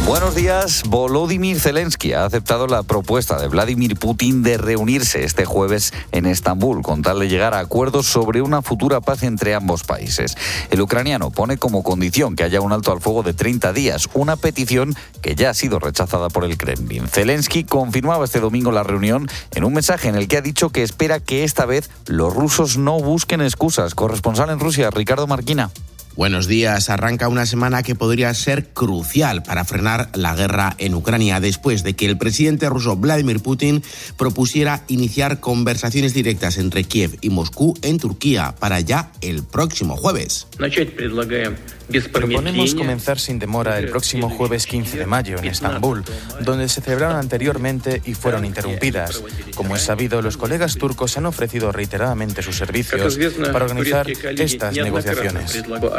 Buenos días. Volodymyr Zelensky ha aceptado la propuesta de Vladimir Putin de reunirse este jueves en Estambul con tal de llegar a acuerdos sobre una futura paz entre ambos países. El ucraniano pone como condición que haya un alto al fuego de 30 días, una petición que ya ha sido rechazada por el Kremlin. Zelensky confirmaba este domingo la reunión en un mensaje en el que ha dicho que espera que esta vez los rusos no busquen excusas. Corresponsal en Rusia, Ricardo Marquina. Buenos días. Arranca una semana que podría ser crucial para frenar la guerra en Ucrania después de que el presidente ruso Vladimir Putin propusiera iniciar conversaciones directas entre Kiev y Moscú en Turquía para ya el próximo jueves. Proponemos comenzar sin demora el próximo jueves 15 de mayo en Estambul, donde se celebraron anteriormente y fueron interrumpidas. Como es sabido, los colegas turcos han ofrecido reiteradamente sus servicios para organizar estas negociaciones.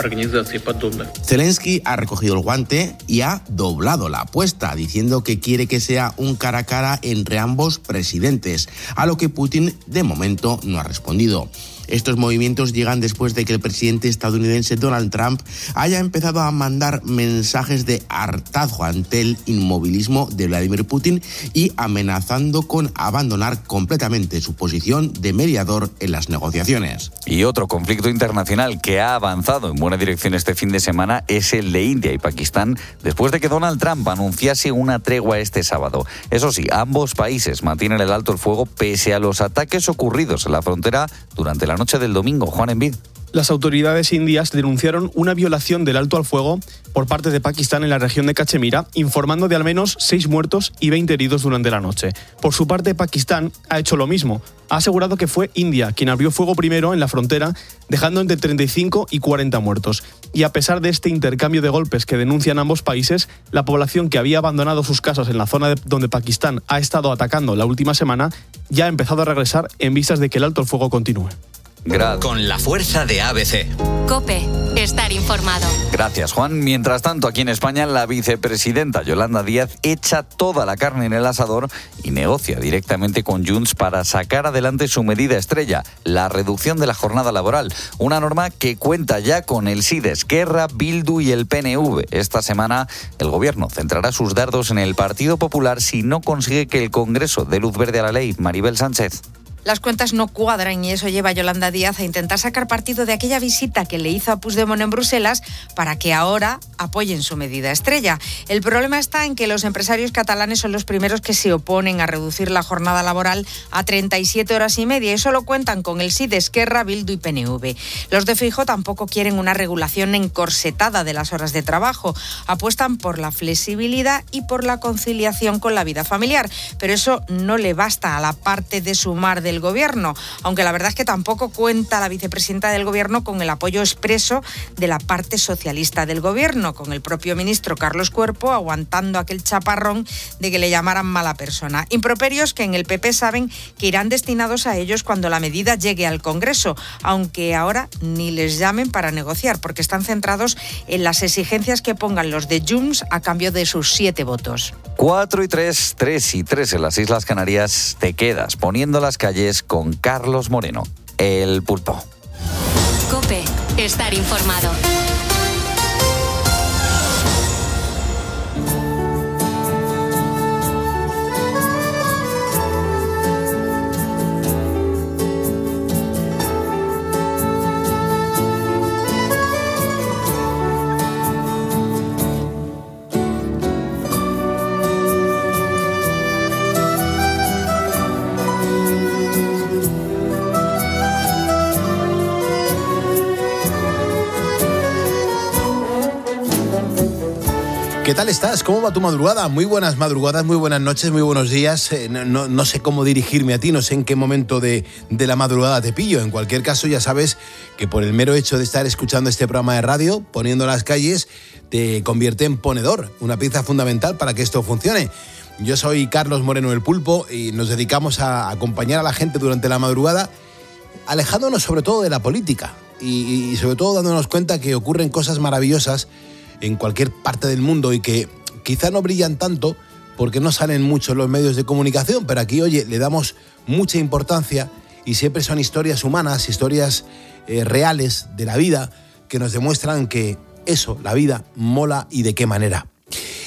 Zelensky ha recogido el guante y ha doblado la apuesta, diciendo que quiere que sea un cara a cara entre ambos presidentes, a lo que Putin de momento no ha respondido. Estos movimientos llegan después de que el presidente estadounidense Donald Trump haya empezado a mandar mensajes de hartazgo ante el inmovilismo de Vladimir Putin y amenazando con abandonar completamente su posición de mediador en las negociaciones. Y otro conflicto internacional que ha avanzado en buena dirección este fin de semana es el de India y Pakistán, después de que Donald Trump anunciase una tregua este sábado. Eso sí, ambos países mantienen el alto el fuego pese a los ataques ocurridos en la frontera durante la noche del domingo. Juan Envid. Las autoridades indias denunciaron una violación del alto al fuego por parte de Pakistán en la región de Cachemira, informando de al menos 6 muertos y 20 heridos durante la noche. Por su parte, Pakistán ha hecho lo mismo. Ha asegurado que fue India quien abrió fuego primero en la frontera, dejando entre 35 y 40 muertos. Y a pesar de este intercambio de golpes que denuncian ambos países, la población que había abandonado sus casas en la zona donde Pakistán ha estado atacando la última semana ya ha empezado a regresar en vistas de que el alto al fuego continúe. Con la fuerza de ABC. COPE. Estar informado. Gracias, Juan. Mientras tanto, aquí en España, la vicepresidenta Yolanda Díaz echa toda la carne en el asador y negocia directamente con Junts para sacar adelante su medida estrella, la reducción de la jornada laboral. Una norma que cuenta ya con el sí de Esquerra, Bildu y el PNV. Esta semana, el Gobierno centrará sus dardos en el Partido Popular si no consigue que el Congreso dé luz verde a la ley. Maribel Sánchez. Las cuentas no cuadran y eso lleva a Yolanda Díaz a intentar sacar partido de aquella visita que le hizo a Puigdemont en Bruselas para que ahora apoyen su medida estrella. El problema está en que los empresarios catalanes son los primeros que se oponen a reducir la jornada laboral a 37 horas y media y solo cuentan con el sí de Esquerra, Bildu y PNV. Los de Feijóo tampoco quieren una regulación encorsetada de las horas de trabajo. Apuestan por la flexibilidad y por la conciliación con la vida familiar. Pero eso no le basta a la parte de sumar del Gobierno, aunque la verdad es que tampoco cuenta la vicepresidenta del Gobierno con el apoyo expreso de la parte socialista del Gobierno, con el propio ministro Carlos Cuerpo aguantando aquel chaparrón de que le llamaran mala persona. Improperios que en el PP saben que irán destinados a ellos cuando la medida llegue al Congreso, aunque ahora ni les llamen para negociar, porque están centrados en las exigencias que pongan los de Junts a cambio de sus 7 votos. 4 y 3, 3 y 3 en las Islas Canarias. Te quedas poniendo las calles con Carlos Moreno, el Pulpo. COPE. Estar informado. ¿Qué tal estás? ¿Cómo va tu madrugada? Muy buenas madrugadas, muy buenas noches, muy buenos días. No sé cómo dirigirme a ti, no sé en qué momento de la madrugada te pillo. En cualquier caso, ya sabes que por el mero hecho de estar escuchando este programa de radio, poniendo las calles, te convierte en ponedor, una pieza fundamental para que esto funcione. Yo soy Carlos Moreno, el Pulpo, y nos dedicamos a acompañar a la gente durante la madrugada, alejándonos sobre todo de la política y sobre todo dándonos cuenta que ocurren cosas maravillosas en cualquier parte del mundo y que quizá no brillan tanto porque no salen mucho en los medios de comunicación, pero aquí, oye, le damos mucha importancia y siempre son historias humanas, historias reales de la vida que nos demuestran que eso, la vida, mola y de qué manera.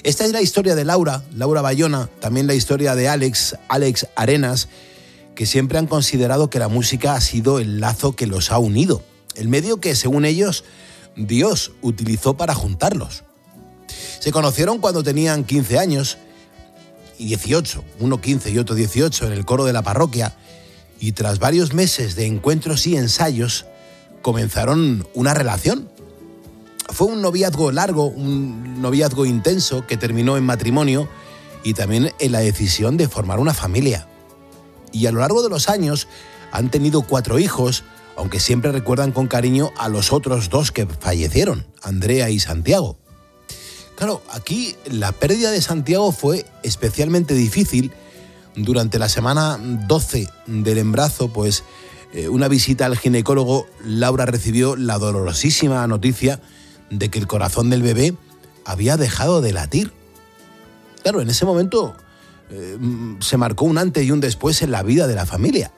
Esta es la historia de Laura Bayona, también la historia de Alex Arenas, que siempre han considerado que la música ha sido el lazo que los ha unido, el medio que, según ellos, Dios utilizó para juntarlos. Se conocieron cuando tenían 15 años y 18, uno 15 y otro 18, en el coro de la parroquia, y tras varios meses de encuentros y ensayos, comenzaron una relación. Fue un noviazgo largo, un noviazgo intenso que terminó en matrimonio y también en la decisión de formar una familia. Y a lo largo de los años han tenido 4 hijos, aunque siempre recuerdan con cariño a los otros 2 que fallecieron, Andrea y Santiago. Claro, aquí la pérdida de Santiago fue especialmente difícil. Durante la semana 12 del embarazo, pues una visita al ginecólogo, Laura recibió la dolorosísima noticia de que el corazón del bebé había dejado de latir. Claro, en ese momento se marcó un antes y un después en la vida de la familia.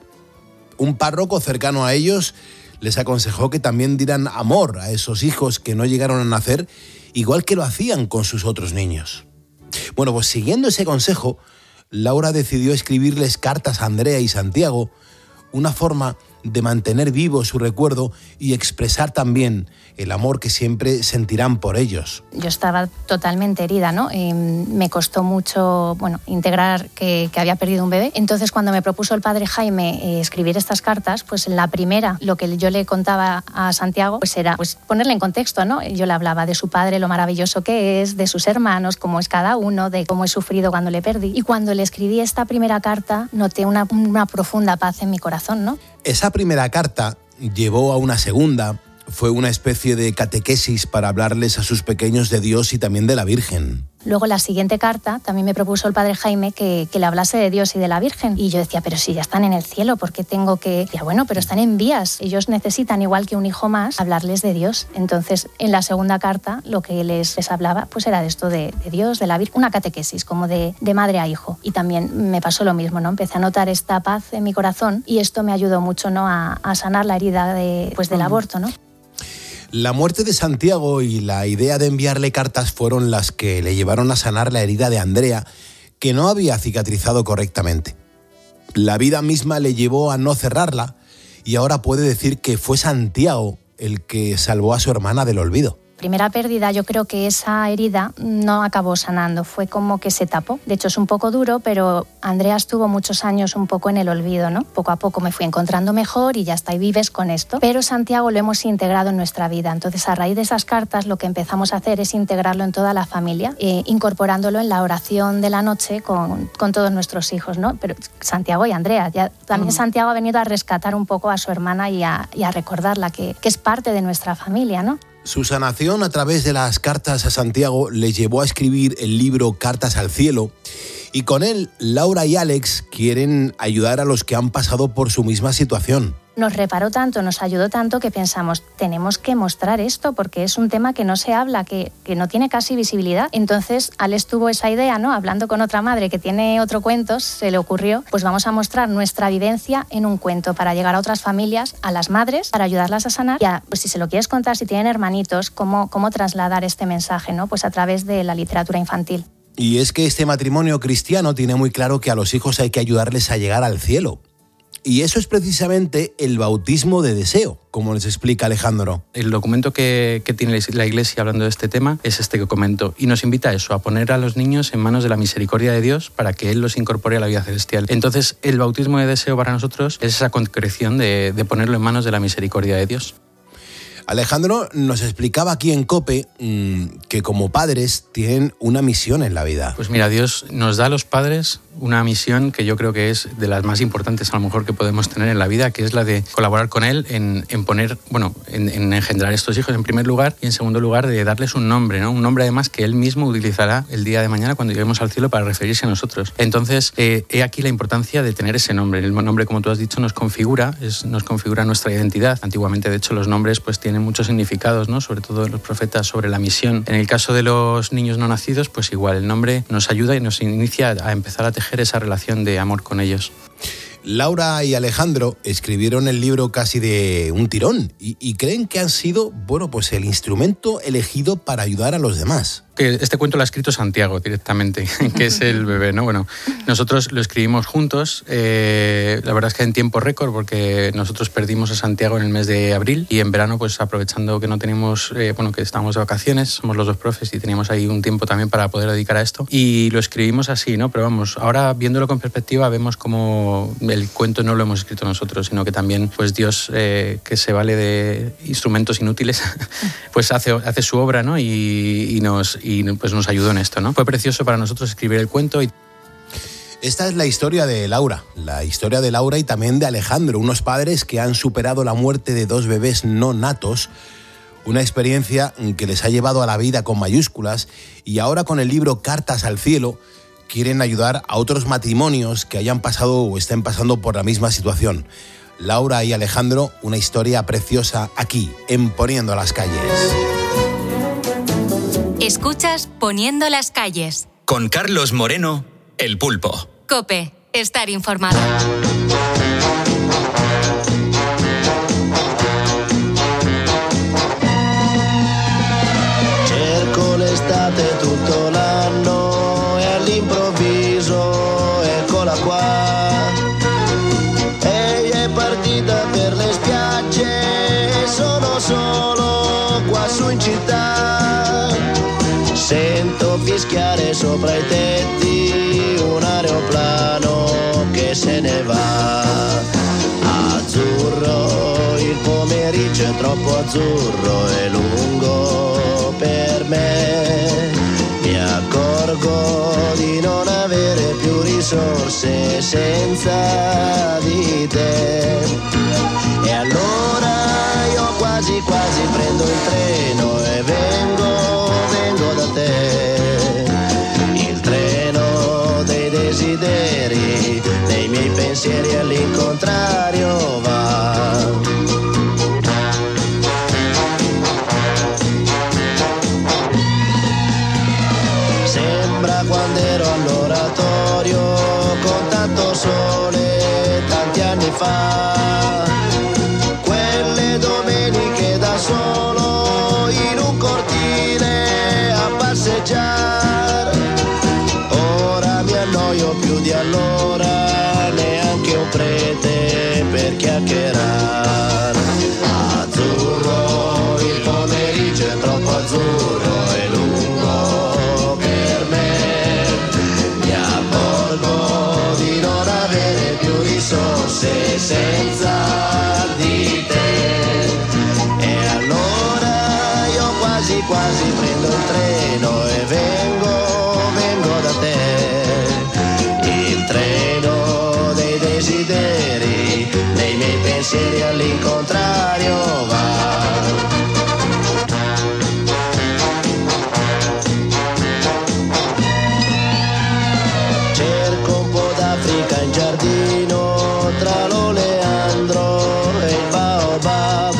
Un párroco cercano a ellos les aconsejó que también dieran amor a esos hijos que no llegaron a nacer, igual que lo hacían con sus otros niños. Bueno, pues siguiendo ese consejo, Laura decidió escribirles cartas a Andrea y Santiago, una forma de mantener vivo su recuerdo y expresar también el amor que siempre sentirán por ellos. Yo estaba totalmente herida, ¿no? Me costó mucho, integrar que había perdido un bebé. Entonces, cuando me propuso el padre Jaime escribir estas cartas, pues en la primera, lo que yo le contaba a Santiago, pues era ponerle en contexto, ¿no? Yo le hablaba de su padre, lo maravilloso que es, de sus hermanos, cómo es cada uno, de cómo he sufrido cuando le perdí. Y cuando le escribí esta primera carta, noté una profunda paz en mi corazón, ¿no? Esa primera carta llevó a una segunda. Fue una especie de catequesis para hablarles a sus pequeños de Dios y también de la Virgen. Luego la siguiente carta también me propuso el padre Jaime que le hablase de Dios y de la Virgen. Y yo decía, pero si ya están en el cielo, ¿por qué tengo que...? Decía, bueno, pero están en vías. Ellos necesitan, igual que un hijo más, hablarles de Dios. Entonces, en la segunda carta, lo que les hablaba pues era de esto de Dios, de la Virgen, una catequesis, como de madre a hijo. Y también me pasó lo mismo, ¿no? Empecé a notar esta paz en mi corazón y esto me ayudó mucho, ¿no? a sanar la herida del aborto, ¿no? La muerte de Santiago y la idea de enviarle cartas fueron las que le llevaron a sanar la herida de Andrea, que no había cicatrizado correctamente. La vida misma le llevó a no cerrarla y ahora puede decir que fue Santiago el que salvó a su hermana del olvido. Primera pérdida, yo creo que esa herida no acabó sanando, fue como que se tapó. De hecho, es un poco duro, pero Andrea estuvo muchos años un poco en el olvido, ¿no? Poco a poco me fui encontrando mejor y ya está, y vives con esto. Pero Santiago lo hemos integrado en nuestra vida. Entonces, a raíz de esas cartas, lo que empezamos a hacer es integrarlo en toda la familia, incorporándolo en la oración de la noche con todos nuestros hijos, ¿no? Pero Santiago y Andrea, ya también Santiago ha venido a rescatar un poco a su hermana y a recordarla que es parte de nuestra familia, ¿no? Su sanación a través de las cartas a Santiago le llevó a escribir el libro Cartas al Cielo, y con él Laura y Alex quieren ayudar a los que han pasado por su misma situación. Nos reparó tanto, nos ayudó tanto que pensamos, tenemos que mostrar esto porque es un tema que no se habla, que no tiene casi visibilidad. Entonces, Alex tuvo esa idea, ¿no? Hablando con otra madre que tiene otro cuento, se le ocurrió, pues vamos a mostrar nuestra vivencia en un cuento para llegar a otras familias, a las madres, para ayudarlas a sanar. Ya, pues si se lo quieres contar, si tienen hermanitos, cómo trasladar este mensaje, ¿no? Pues a través de la literatura infantil. Y es que este matrimonio cristiano tiene muy claro que a los hijos hay que ayudarles a llegar al cielo. Y eso es precisamente el bautismo de deseo, como les explica Alejandro. El documento que tiene la Iglesia hablando de este tema es este que comento, y nos invita a eso, a poner a los niños en manos de la misericordia de Dios para que Él los incorpore a la vida celestial. Entonces, el bautismo de deseo para nosotros es esa concreción de ponerlo en manos de la misericordia de Dios. Alejandro nos explicaba aquí en COPE que como padres tienen una misión en la vida. Pues mira, Dios nos da a los padres una misión que yo creo que es de las más importantes a lo mejor que podemos tener en la vida, que es la de colaborar con Él en engendrar estos hijos en primer lugar, y en segundo lugar de darles un nombre, ¿no? Un nombre además que Él mismo utilizará el día de mañana cuando lleguemos al cielo para referirse a nosotros. Entonces, he aquí la importancia de tener ese nombre. El nombre, como tú has dicho, nos configura nuestra identidad. Antiguamente, de hecho, los nombres pues tienen muchos significados, ¿no? Sobre todo los profetas, sobre la misión. En el caso de los niños no nacidos, pues igual, el nombre nos ayuda y nos inicia a empezar a tejer esa relación de amor con ellos. Laura y Alejandro escribieron el libro casi de un tirón y creen que han sido, bueno, pues el instrumento elegido para ayudar a los demás. Que este cuento lo ha escrito Santiago directamente, que es el bebé, ¿no? Bueno, nosotros lo escribimos juntos, la verdad es que en tiempo récord, porque nosotros perdimos a Santiago en el mes de abril y en verano, pues aprovechando que no teníamos, que estábamos de vacaciones, somos los dos profes y teníamos ahí un tiempo también para poder dedicar a esto, y lo escribimos así, ¿no? Pero vamos, ahora viéndolo con perspectiva vemos como el cuento no lo hemos escrito nosotros, sino que también pues Dios, que se vale de instrumentos inútiles, pues hace su obra, ¿no? Y nos ayudó en esto, ¿no? Fue precioso para nosotros escribir el cuento. Esta es la historia de Laura y también de Alejandro, unos padres que han superado la muerte de 2 bebés no natos, una experiencia que les ha llevado a la vida con mayúsculas, y ahora con el libro Cartas al cielo quieren ayudar a otros matrimonios que hayan pasado o estén pasando por la misma situación. Laura y Alejandro, una historia preciosa aquí, en Poniendo las Calles. Escuchas Poniendo las Calles. Con Carlos Moreno, El Pulpo. COPE, estar informado. Cerco l'estate tutto l'anno e all'improvviso eccola qua. Ella è partita per le spiagge, sono solo qua su in città. Sento fischiare sopra i tetti un aeroplano che se ne va. Azzurro, il pomeriggio è troppo azzurro e lungo per me. Mi accorgo di non avere più risorse senza di te. E allora io quasi prendo il treno e vengo da te. Il treno dei desideri, dei miei pensieri all'incontrario va. Sembra quando ero all'oratorio con tanto sole tanti anni fa. Quelle domeniche da solo in un cortile a passeggiare. Ora mi annoio più di allora, neanche un prete per chiacchierare. Azzurro, il pomeriggio è troppo azzurro e lungo per me. Mi accorgo di non avere più risorse senza di te. E allora io quasi prendo il treno e vengo da te. Il treno dei desideri, dei miei pensieri all'incontrario va. Cerco un po' d'Africa in giardino tra l'oleandro e il baobab,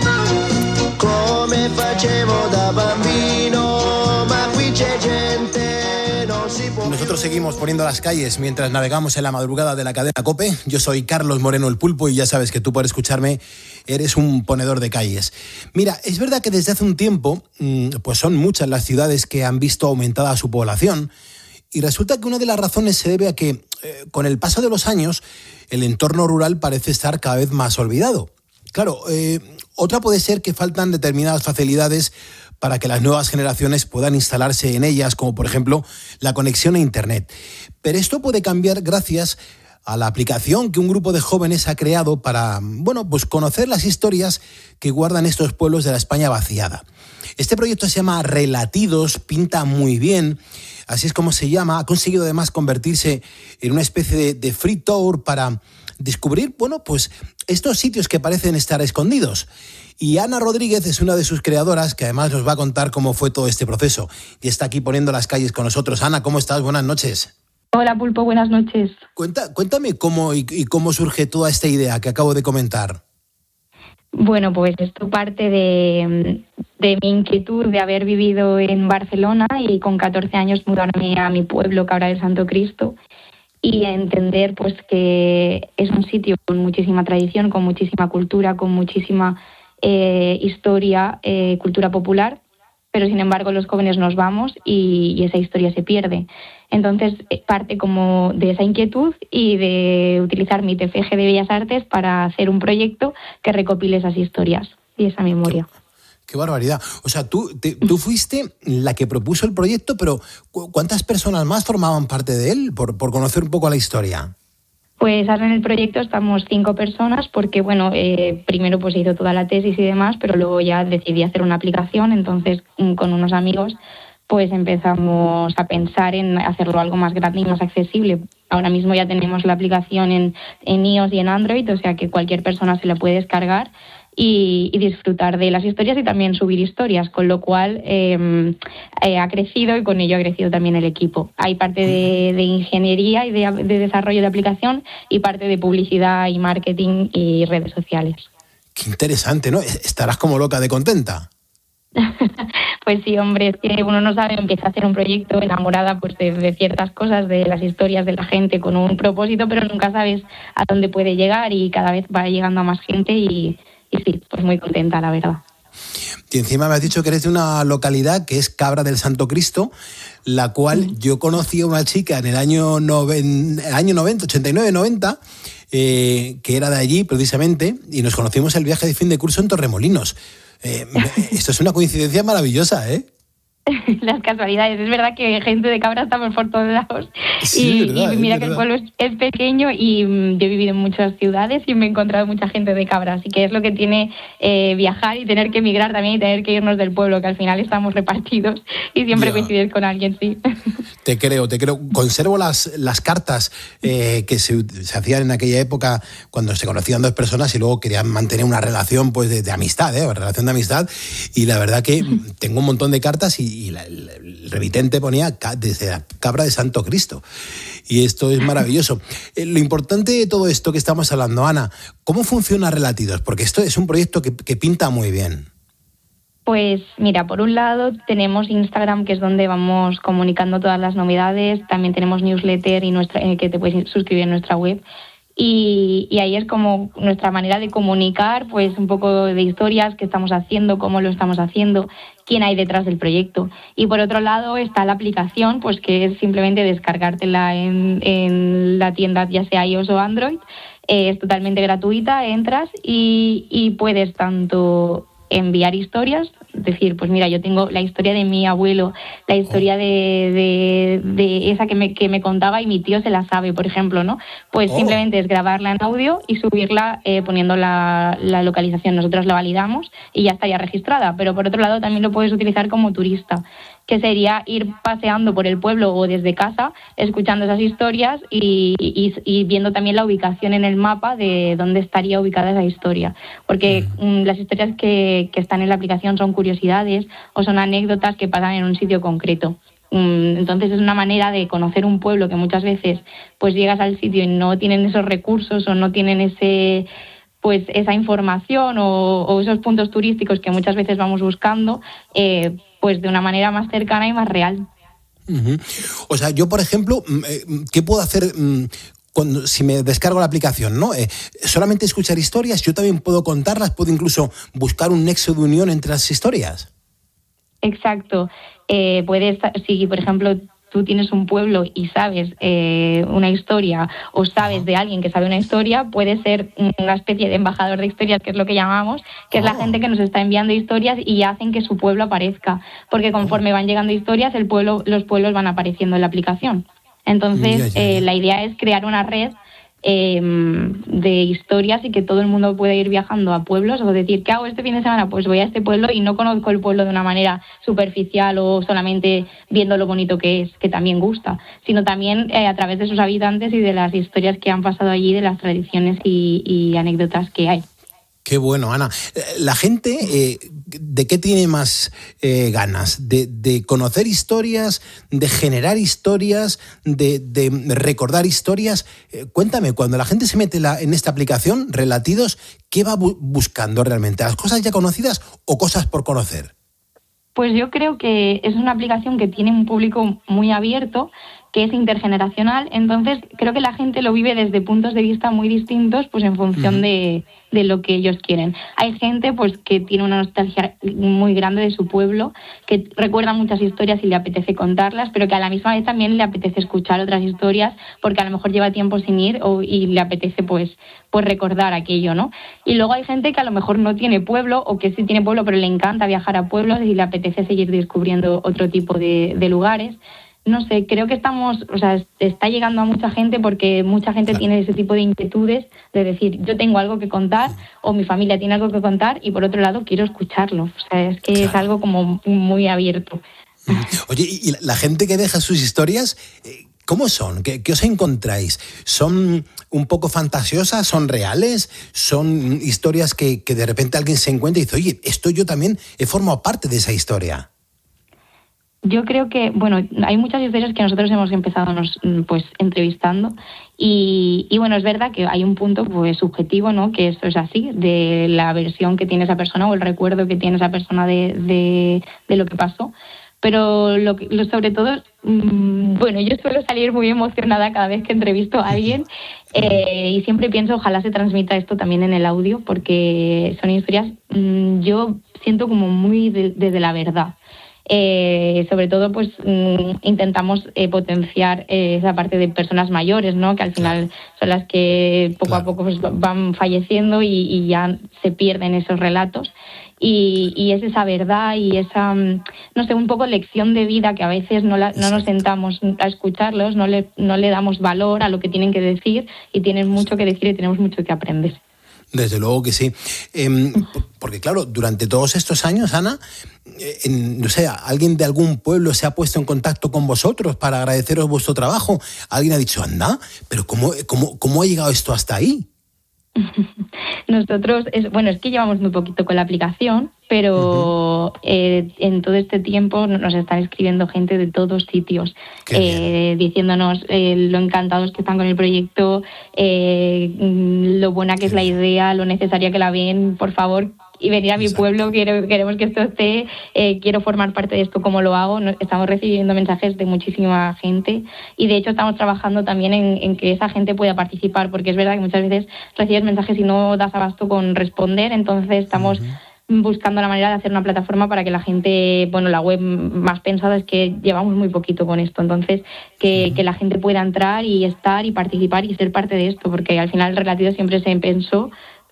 come facevo da bambino, ma qui c'è gente, non si può. Nosotros seguimos Poniendo las Calles mientras navegamos en la madrugada de la cadena COPE. Yo soy Carlos Moreno, El Pulpo, y ya sabes que tú, por escucharme, eres un ponedor de calles. Mira, es verdad que desde hace un tiempo pues son muchas las ciudades que han visto aumentada su población, y resulta que una de las razones se debe a que con el paso de los años el entorno rural parece estar cada vez más olvidado. Claro, otra puede ser que faltan determinadas facilidades para que las nuevas generaciones puedan instalarse en ellas, como por ejemplo la conexión a Internet. Pero esto puede cambiar gracias a la aplicación que un grupo de jóvenes ha creado para, pues conocer las historias que guardan estos pueblos de la España vaciada. Este proyecto se llama Relatidos, pinta muy bien, así es como se llama. Ha conseguido además convertirse en una especie de free tour para descubrir, pues estos sitios que parecen estar escondidos. Y Ana Rodríguez es una de sus creadoras, que además nos va a contar cómo fue todo este proceso. Y está aquí Poniendo las Calles con nosotros. Ana, ¿cómo estás? Buenas noches. Hola, Pulpo, buenas noches. Cuéntame cómo y cómo surge toda esta idea que acabo de comentar. Bueno, pues esto parte de mi inquietud de haber vivido en Barcelona y con 14 años mudarme a mi pueblo, Cabra del Santo Cristo. y entender pues que es un sitio con muchísima tradición, con muchísima cultura, con muchísima historia, cultura popular, pero sin embargo los jóvenes nos vamos y esa historia se pierde. Entonces parte como de esa inquietud y de utilizar mi TFG de Bellas Artes para hacer un proyecto que recopile esas historias y esa memoria. ¡Qué barbaridad! O sea, tú fuiste la que propuso el proyecto, pero ¿cuántas personas más formaban parte de él por conocer un poco la historia? Pues ahora en el proyecto estamos 5 personas porque, bueno, primero pues se hizo toda la tesis y demás, pero luego ya decidí hacer una aplicación, entonces con unos amigos pues empezamos a pensar en hacerlo algo más grande y más accesible. Ahora mismo ya tenemos la aplicación en iOS y en Android, o sea que cualquier persona se la puede descargar y disfrutar de las historias y también subir historias, con lo cual ha crecido y con ello ha crecido también el equipo. Hay parte de ingeniería y de desarrollo de aplicación y parte de publicidad y marketing y redes sociales. Qué interesante, ¿no? Estarás como loca de contenta. Pues sí, hombre, es que uno no sabe, empieza a hacer un proyecto enamorada pues de ciertas cosas, de las historias de la gente con un propósito, pero nunca sabes a dónde puede llegar y cada vez va llegando a más gente y sí, pues muy contenta, la verdad. Y encima me has dicho que eres de una localidad que es Cabra del Santo Cristo, la cual yo conocí a una chica en el año 90, 89, 90, que era de allí precisamente, y nos conocimos el viaje de fin de curso en Torremolinos. Esto es una coincidencia maravillosa, ¿eh? Las casualidades. Es verdad que gente de Cabra estamos por todos lados. Sí, y mira que el pueblo es pequeño y yo he vivido en muchas ciudades y me he encontrado mucha gente de Cabra. Así que es lo que tiene viajar y tener que emigrar también y tener que irnos del pueblo, que al final estamos repartidos y siempre coincidir con alguien, sí. Te creo. Conservo las cartas que se hacían en aquella época cuando se conocían 2 personas y luego querían mantener una relación pues de amistad, relación de amistad. Y la verdad que tengo un montón de cartas y el remitente ponía desde la Cabra de Santo Cristo. Y esto es maravilloso. Lo importante de todo esto que estamos hablando, Ana, ¿cómo funciona Relatidos? Porque esto es un proyecto que pinta muy bien. Pues mira, por un lado tenemos Instagram, que es donde vamos comunicando todas las novedades. También tenemos newsletter y que te puedes suscribir en nuestra web. Y ahí es como nuestra manera de comunicar, pues un poco de historias que estamos haciendo, cómo lo estamos haciendo, quién hay detrás del proyecto. Y por otro lado está la aplicación, pues que es simplemente descargártela en la tienda, ya sea iOS o Android. Es totalmente gratuita, entras y puedes tanto enviar historias, decir, pues mira, yo tengo la historia de mi abuelo, la historia de esa que me contaba y mi tío se la sabe, por ejemplo, ¿no? Pues simplemente es grabarla en audio y subirla poniendo la localización. Nosotros la validamos y ya estaría registrada, pero por otro lado también lo puedes utilizar como turista, que sería ir paseando por el pueblo o desde casa, escuchando esas historias y viendo también la ubicación en el mapa de dónde estaría ubicada esa historia. Porque las historias que están en la aplicación son curiosidades o son anécdotas que pasan en un sitio concreto. Entonces es una manera de conocer un pueblo que muchas veces pues llegas al sitio y no tienen esos recursos o no tienen esa información o esos puntos turísticos que muchas veces vamos buscando, pues de una manera más cercana y más real. Uh-huh. O sea, yo, por ejemplo, ¿qué puedo hacer si me descargo la aplicación, ¿no? Solamente escuchar historias, yo también puedo contarlas, puedo incluso buscar un nexo de unión entre las historias. Exacto. Puedes, si por ejemplo tú tienes un pueblo y sabes una historia o sabes de alguien que sabe una historia, puede ser una especie de embajador de historias, que es lo que llamamos, que es la gente que nos está enviando historias y hacen que su pueblo aparezca, porque conforme van llegando historias, los pueblos van apareciendo en la aplicación. Entonces, la idea es crear una red de historias y que todo el mundo pueda ir viajando a pueblos o decir, ¿qué hago este fin de semana? Pues voy a este pueblo y no conozco el pueblo de una manera superficial o solamente viendo lo bonito que es, que también gusta, sino también a través de sus habitantes y de las historias que han pasado allí, de las tradiciones y anécdotas que hay. Qué bueno, Ana. La gente, ¿de qué tiene más ganas? ¿De conocer historias, de generar historias, de recordar historias? Cuéntame, cuando la gente se mete en esta aplicación, Relatidos, ¿qué va buscando realmente? ¿Las cosas ya conocidas o cosas por conocer? Pues yo creo que es una aplicación que tiene un público muy abierto, que es intergeneracional. Entonces creo que la gente lo vive desde puntos de vista muy distintos, pues en función de lo que ellos quieren. Hay gente pues que tiene una nostalgia muy grande de su pueblo, que recuerda muchas historias y le apetece contarlas, pero que a la misma vez también le apetece escuchar otras historias porque a lo mejor lleva tiempo sin ir y le apetece pues recordar aquello, ¿no? Y luego hay gente que a lo mejor no tiene pueblo o que sí tiene pueblo pero le encanta viajar a pueblos y le apetece seguir descubriendo otro tipo de lugares. No sé, creo que está llegando a mucha gente porque mucha gente tiene ese tipo de inquietudes de decir, yo tengo algo que contar o mi familia tiene algo que contar y por otro lado quiero escucharlo. O sea, es que es algo como muy abierto. Oye, ¿y la gente que deja sus historias, cómo son? ¿Qué os encontráis? ¿Son un poco fantasiosas? ¿Son reales? ¿Son historias que de repente alguien se encuentra y dice, oye, esto yo también he formado parte de esa historia? Yo creo que, hay muchas historias que nosotros hemos empezado pues entrevistando y bueno, es verdad que hay un punto pues subjetivo, ¿no? Que esto es así, de la versión que tiene esa persona o el recuerdo que tiene esa persona de lo que pasó. Pero sobre todo, yo suelo salir muy emocionada cada vez que entrevisto a alguien y siempre pienso, ojalá se transmita esto también en el audio, porque son historias, yo siento como muy desde la verdad. Sobre todo pues intentamos potenciar esa parte de personas mayores, ¿no? Que al final son las que poco a poco pues, van falleciendo y ya se pierden esos relatos y es esa verdad y esa, no sé, un poco lección de vida que a veces no nos sentamos a escucharlos, no le damos valor a lo que tienen que decir y tienen mucho que decir y tenemos mucho que aprender. Desde luego que sí. Porque claro, durante todos estos años, Ana, no sé, alguien de algún pueblo se ha puesto en contacto con vosotros para agradeceros vuestro trabajo. Alguien ha dicho, anda, pero ¿cómo ha llegado esto hasta ahí? Nosotros, es que llevamos muy poquito con la aplicación, pero en todo este tiempo nos están escribiendo gente de todos sitios, diciéndonos lo encantados que están con el proyecto, lo buena que es la idea, lo necesaria que la ven, por favor, y venir a mi pueblo, queremos que esto esté, quiero formar parte de esto, ¿cómo lo hago? Estamos recibiendo mensajes de muchísima gente y de hecho estamos trabajando también en que esa gente pueda participar, porque es verdad que muchas veces recibes mensajes y no das abasto con responder, entonces estamos buscando la manera de hacer una plataforma para que la gente, la web más pensada es que llevamos muy poquito con esto, entonces que la gente pueda entrar y estar y participar y ser parte de esto, porque al final el Relatido siempre se pensó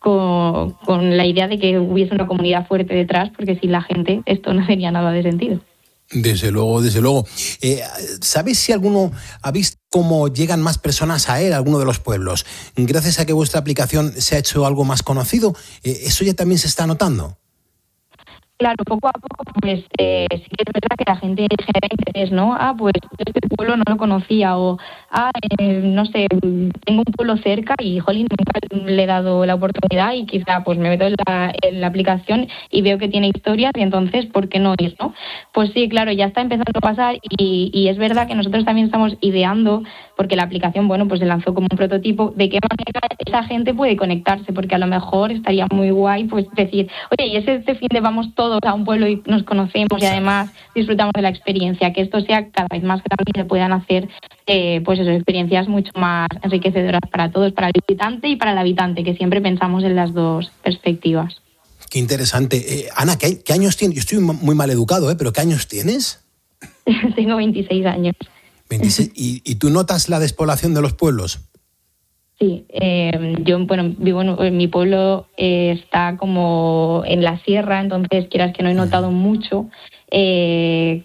con la idea de que hubiese una comunidad fuerte detrás, porque sin la gente esto no tenía nada de sentido. Desde luego, desde luego. ¿Sabes si alguno ha visto cómo llegan más personas a él, a alguno de los pueblos? Gracias a que vuestra aplicación se ha hecho algo más conocido, ¿eso ya también se está notando? Claro, poco a poco, pues sí que es verdad que la gente genera interés, ¿no? Pues este pueblo no lo conocía, o no sé, tengo un pueblo cerca y, jolín, nunca le he dado la oportunidad y quizá pues me meto en la aplicación y veo que tiene historias y entonces, ¿por qué no ir, no? Pues sí, claro, ya está empezando a pasar y es verdad que nosotros también estamos ideando, porque la aplicación, pues se lanzó como un prototipo, de qué manera esa gente puede conectarse, porque a lo mejor estaría muy guay, pues decir, oye, y este fin de vamos todos a un pueblo y nos conocemos y además disfrutamos de la experiencia, que esto sea cada vez más grande y se puedan hacer experiencias mucho más enriquecedoras para todos, para el visitante y para el habitante, que siempre pensamos en las dos perspectivas. Qué interesante. Ana, ¿qué años tienes? Yo estoy muy mal educado, pero ¿qué años tienes? Tengo 26 años. 26. ¿Y tú notas la despoblación de los pueblos? Sí, yo vivo en mi pueblo, está como en la sierra, entonces quieras que no he notado mucho. En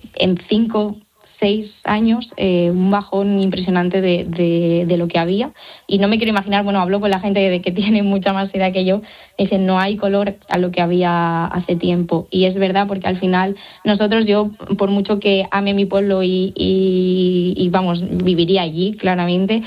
5-6 años, un bajón impresionante de lo que había. Y no me quiero imaginar, hablo con la gente de que tiene mucha más edad que yo, dicen no hay color a lo que había hace tiempo. Y es verdad, porque al final yo por mucho que ame mi pueblo y viviría allí, claramente,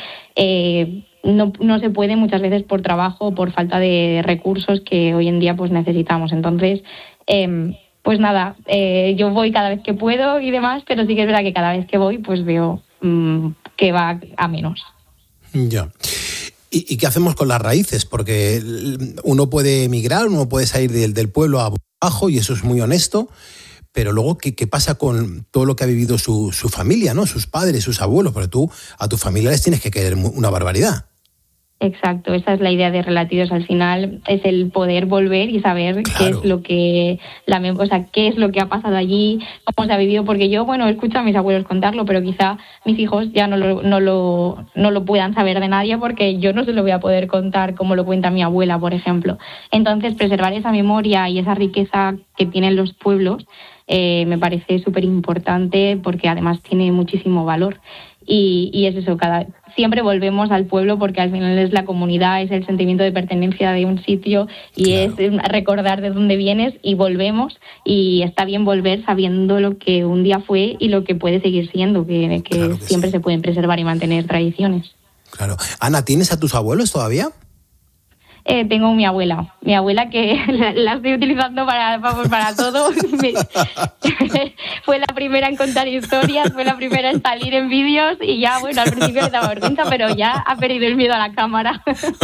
no se puede muchas veces por trabajo o por falta de recursos que hoy en día pues necesitamos. Entonces, pues nada, yo voy cada vez que puedo y demás, pero sí que es verdad que cada vez que voy pues veo que va a menos. Ya. ¿Y qué hacemos con las raíces? Porque uno puede emigrar, uno puede salir del pueblo abajo y eso es muy honesto, pero luego, ¿qué pasa con todo lo que ha vivido su familia, ¿no? Sus padres, sus abuelos, porque tú a tu familia les tienes que querer una barbaridad. Exacto, esa es la idea de Relatidos. Al final es el poder volver y saber qué es lo que qué es lo que ha pasado allí, cómo se ha vivido, porque yo, he escuchado a mis abuelos contarlo, pero quizá mis hijos ya no lo puedan saber de nadie, porque yo no se lo voy a poder contar como lo cuenta mi abuela, por ejemplo. Entonces, preservar esa memoria y esa riqueza que tienen los pueblos me parece súper importante, porque además tiene muchísimo valor. Y es eso, siempre volvemos al pueblo, porque al final es la comunidad, es el sentimiento de pertenencia de un sitio, y es recordar de dónde vienes, y volvemos, y está bien volver sabiendo lo que un día fue y lo que puede seguir siendo, que siempre se pueden preservar y mantener tradiciones. Claro. Ana, ¿tienes a tus abuelos todavía? Tengo mi abuela que la estoy utilizando para todo. Fue la primera en contar historias, fue la primera en salir en vídeos, y ya, al principio le daba vergüenza, pero ya ha perdido el miedo a la cámara.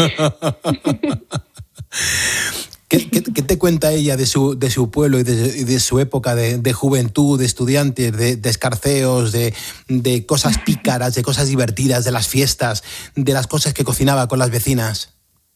¿Qué te cuenta ella de su pueblo y de su época de juventud, de estudiantes, de escarceos, de cosas pícaras, de cosas divertidas, de las fiestas, de las cosas que cocinaba con las vecinas?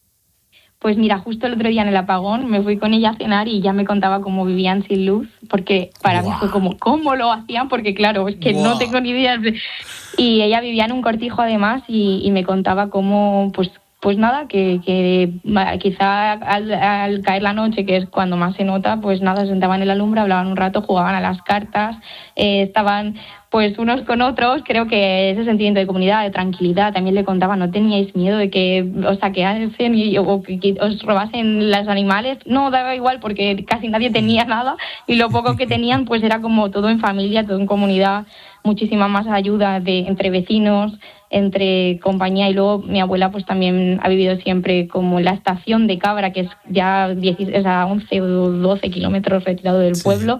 Pues mira, justo el otro día en el apagón me fui con ella a cenar y ya me contaba cómo vivían sin luz, porque para mí fue como, ¿cómo lo hacían? Porque claro, es que no tengo ni idea. Y ella vivía en un cortijo además, y me contaba cómo, pues nada, que quizá al caer la noche, que es cuando más se nota, pues nada, se sentaban en la lumbre, hablaban un rato, jugaban a las cartas, estaban pues unos con otros. Creo que ese sentimiento de comunidad, de tranquilidad, también le contaba, no teníais miedo de que os saqueasen o que os robasen los animales. No, daba igual, porque casi nadie tenía nada, y lo poco que tenían pues era como todo en familia, todo en comunidad, muchísima más ayuda entre vecinos, entre compañía. Y luego mi abuela pues también ha vivido siempre como en la estación de Cabra, que es ya 11 o 12 kilómetros retirado del pueblo,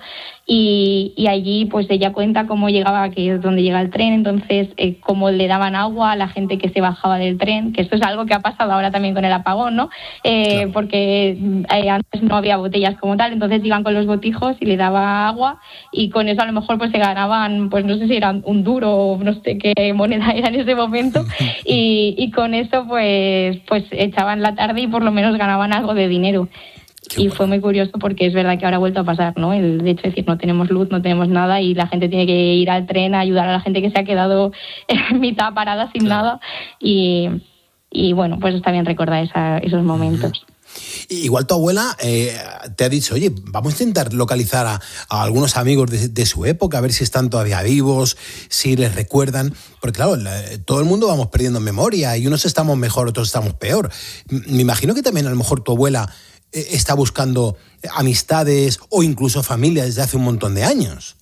y allí pues ella cuenta cómo llegaba, que es donde llega el tren, entonces cómo le daban agua a la gente que se bajaba del tren, que esto es algo que ha pasado ahora también con el apagón, ¿no? Porque antes no había botellas como tal, entonces iban con los botijos y le daba agua, y con eso a lo mejor pues se ganaban, pues no sé si era un duro o no sé qué moneda era en ese momento, y con eso pues echaban la tarde y por lo menos ganaban algo de dinero. Y fue muy curioso, porque es verdad que ahora ha vuelto a pasar, ¿no? El hecho de decir, no tenemos luz, no tenemos nada, y la gente tiene que ir al tren a ayudar a la gente que se ha quedado en mitad parada sin nada, y bueno, pues está bien recordar esos momentos. Igual tu abuela te ha dicho, oye, vamos a intentar localizar a algunos amigos de su época, a ver si están todavía vivos, si les recuerdan, porque claro, todo el mundo vamos perdiendo memoria, y unos estamos mejor, otros estamos peor. Me imagino que también a lo mejor tu abuela está buscando amistades o incluso familia desde hace un montón de años.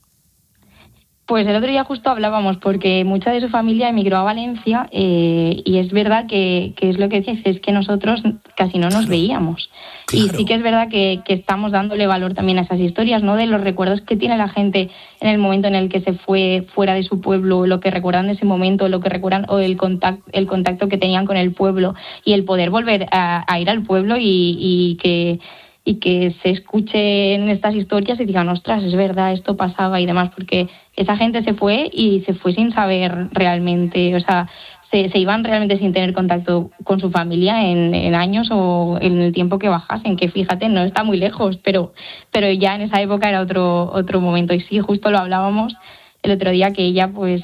Pues el otro día justo hablábamos, porque mucha de su familia emigró a Valencia, y es verdad que es lo que dices, es que nosotros casi no nos veíamos. Claro. Y sí que es verdad que estamos dándole valor también a esas historias, ¿no? De los recuerdos que tiene la gente en el momento en el que se fue fuera de su pueblo, lo que recuerdan de ese momento, lo que recuerdan, o el contacto que tenían con el pueblo, y el poder volver a ir al pueblo y que se escuchen estas historias y digan, ostras, es verdad, esto pasaba y demás, porque esa gente se fue sin saber realmente, o sea, se iban realmente sin tener contacto con su familia en años o en el tiempo que bajasen, que fíjate, no está muy lejos, pero ya en esa época era otro momento. Y sí, justo lo hablábamos el otro día, que ella pues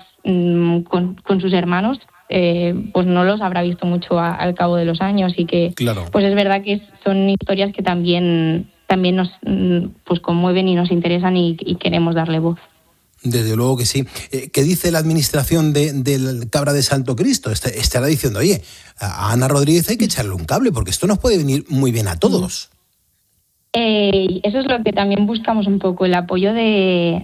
con sus hermanos pues no los habrá visto mucho al cabo de los años, y que pues es verdad que son historias que también nos pues conmueven y nos interesan, y queremos darle voz. Desde luego que sí. ¿Qué dice la administración del Cabra de Santo Cristo? Estará diciendo, oye, a Ana Rodríguez hay que echarle un cable, porque esto nos puede venir muy bien a todos. Eso es lo que también buscamos un poco, el apoyo de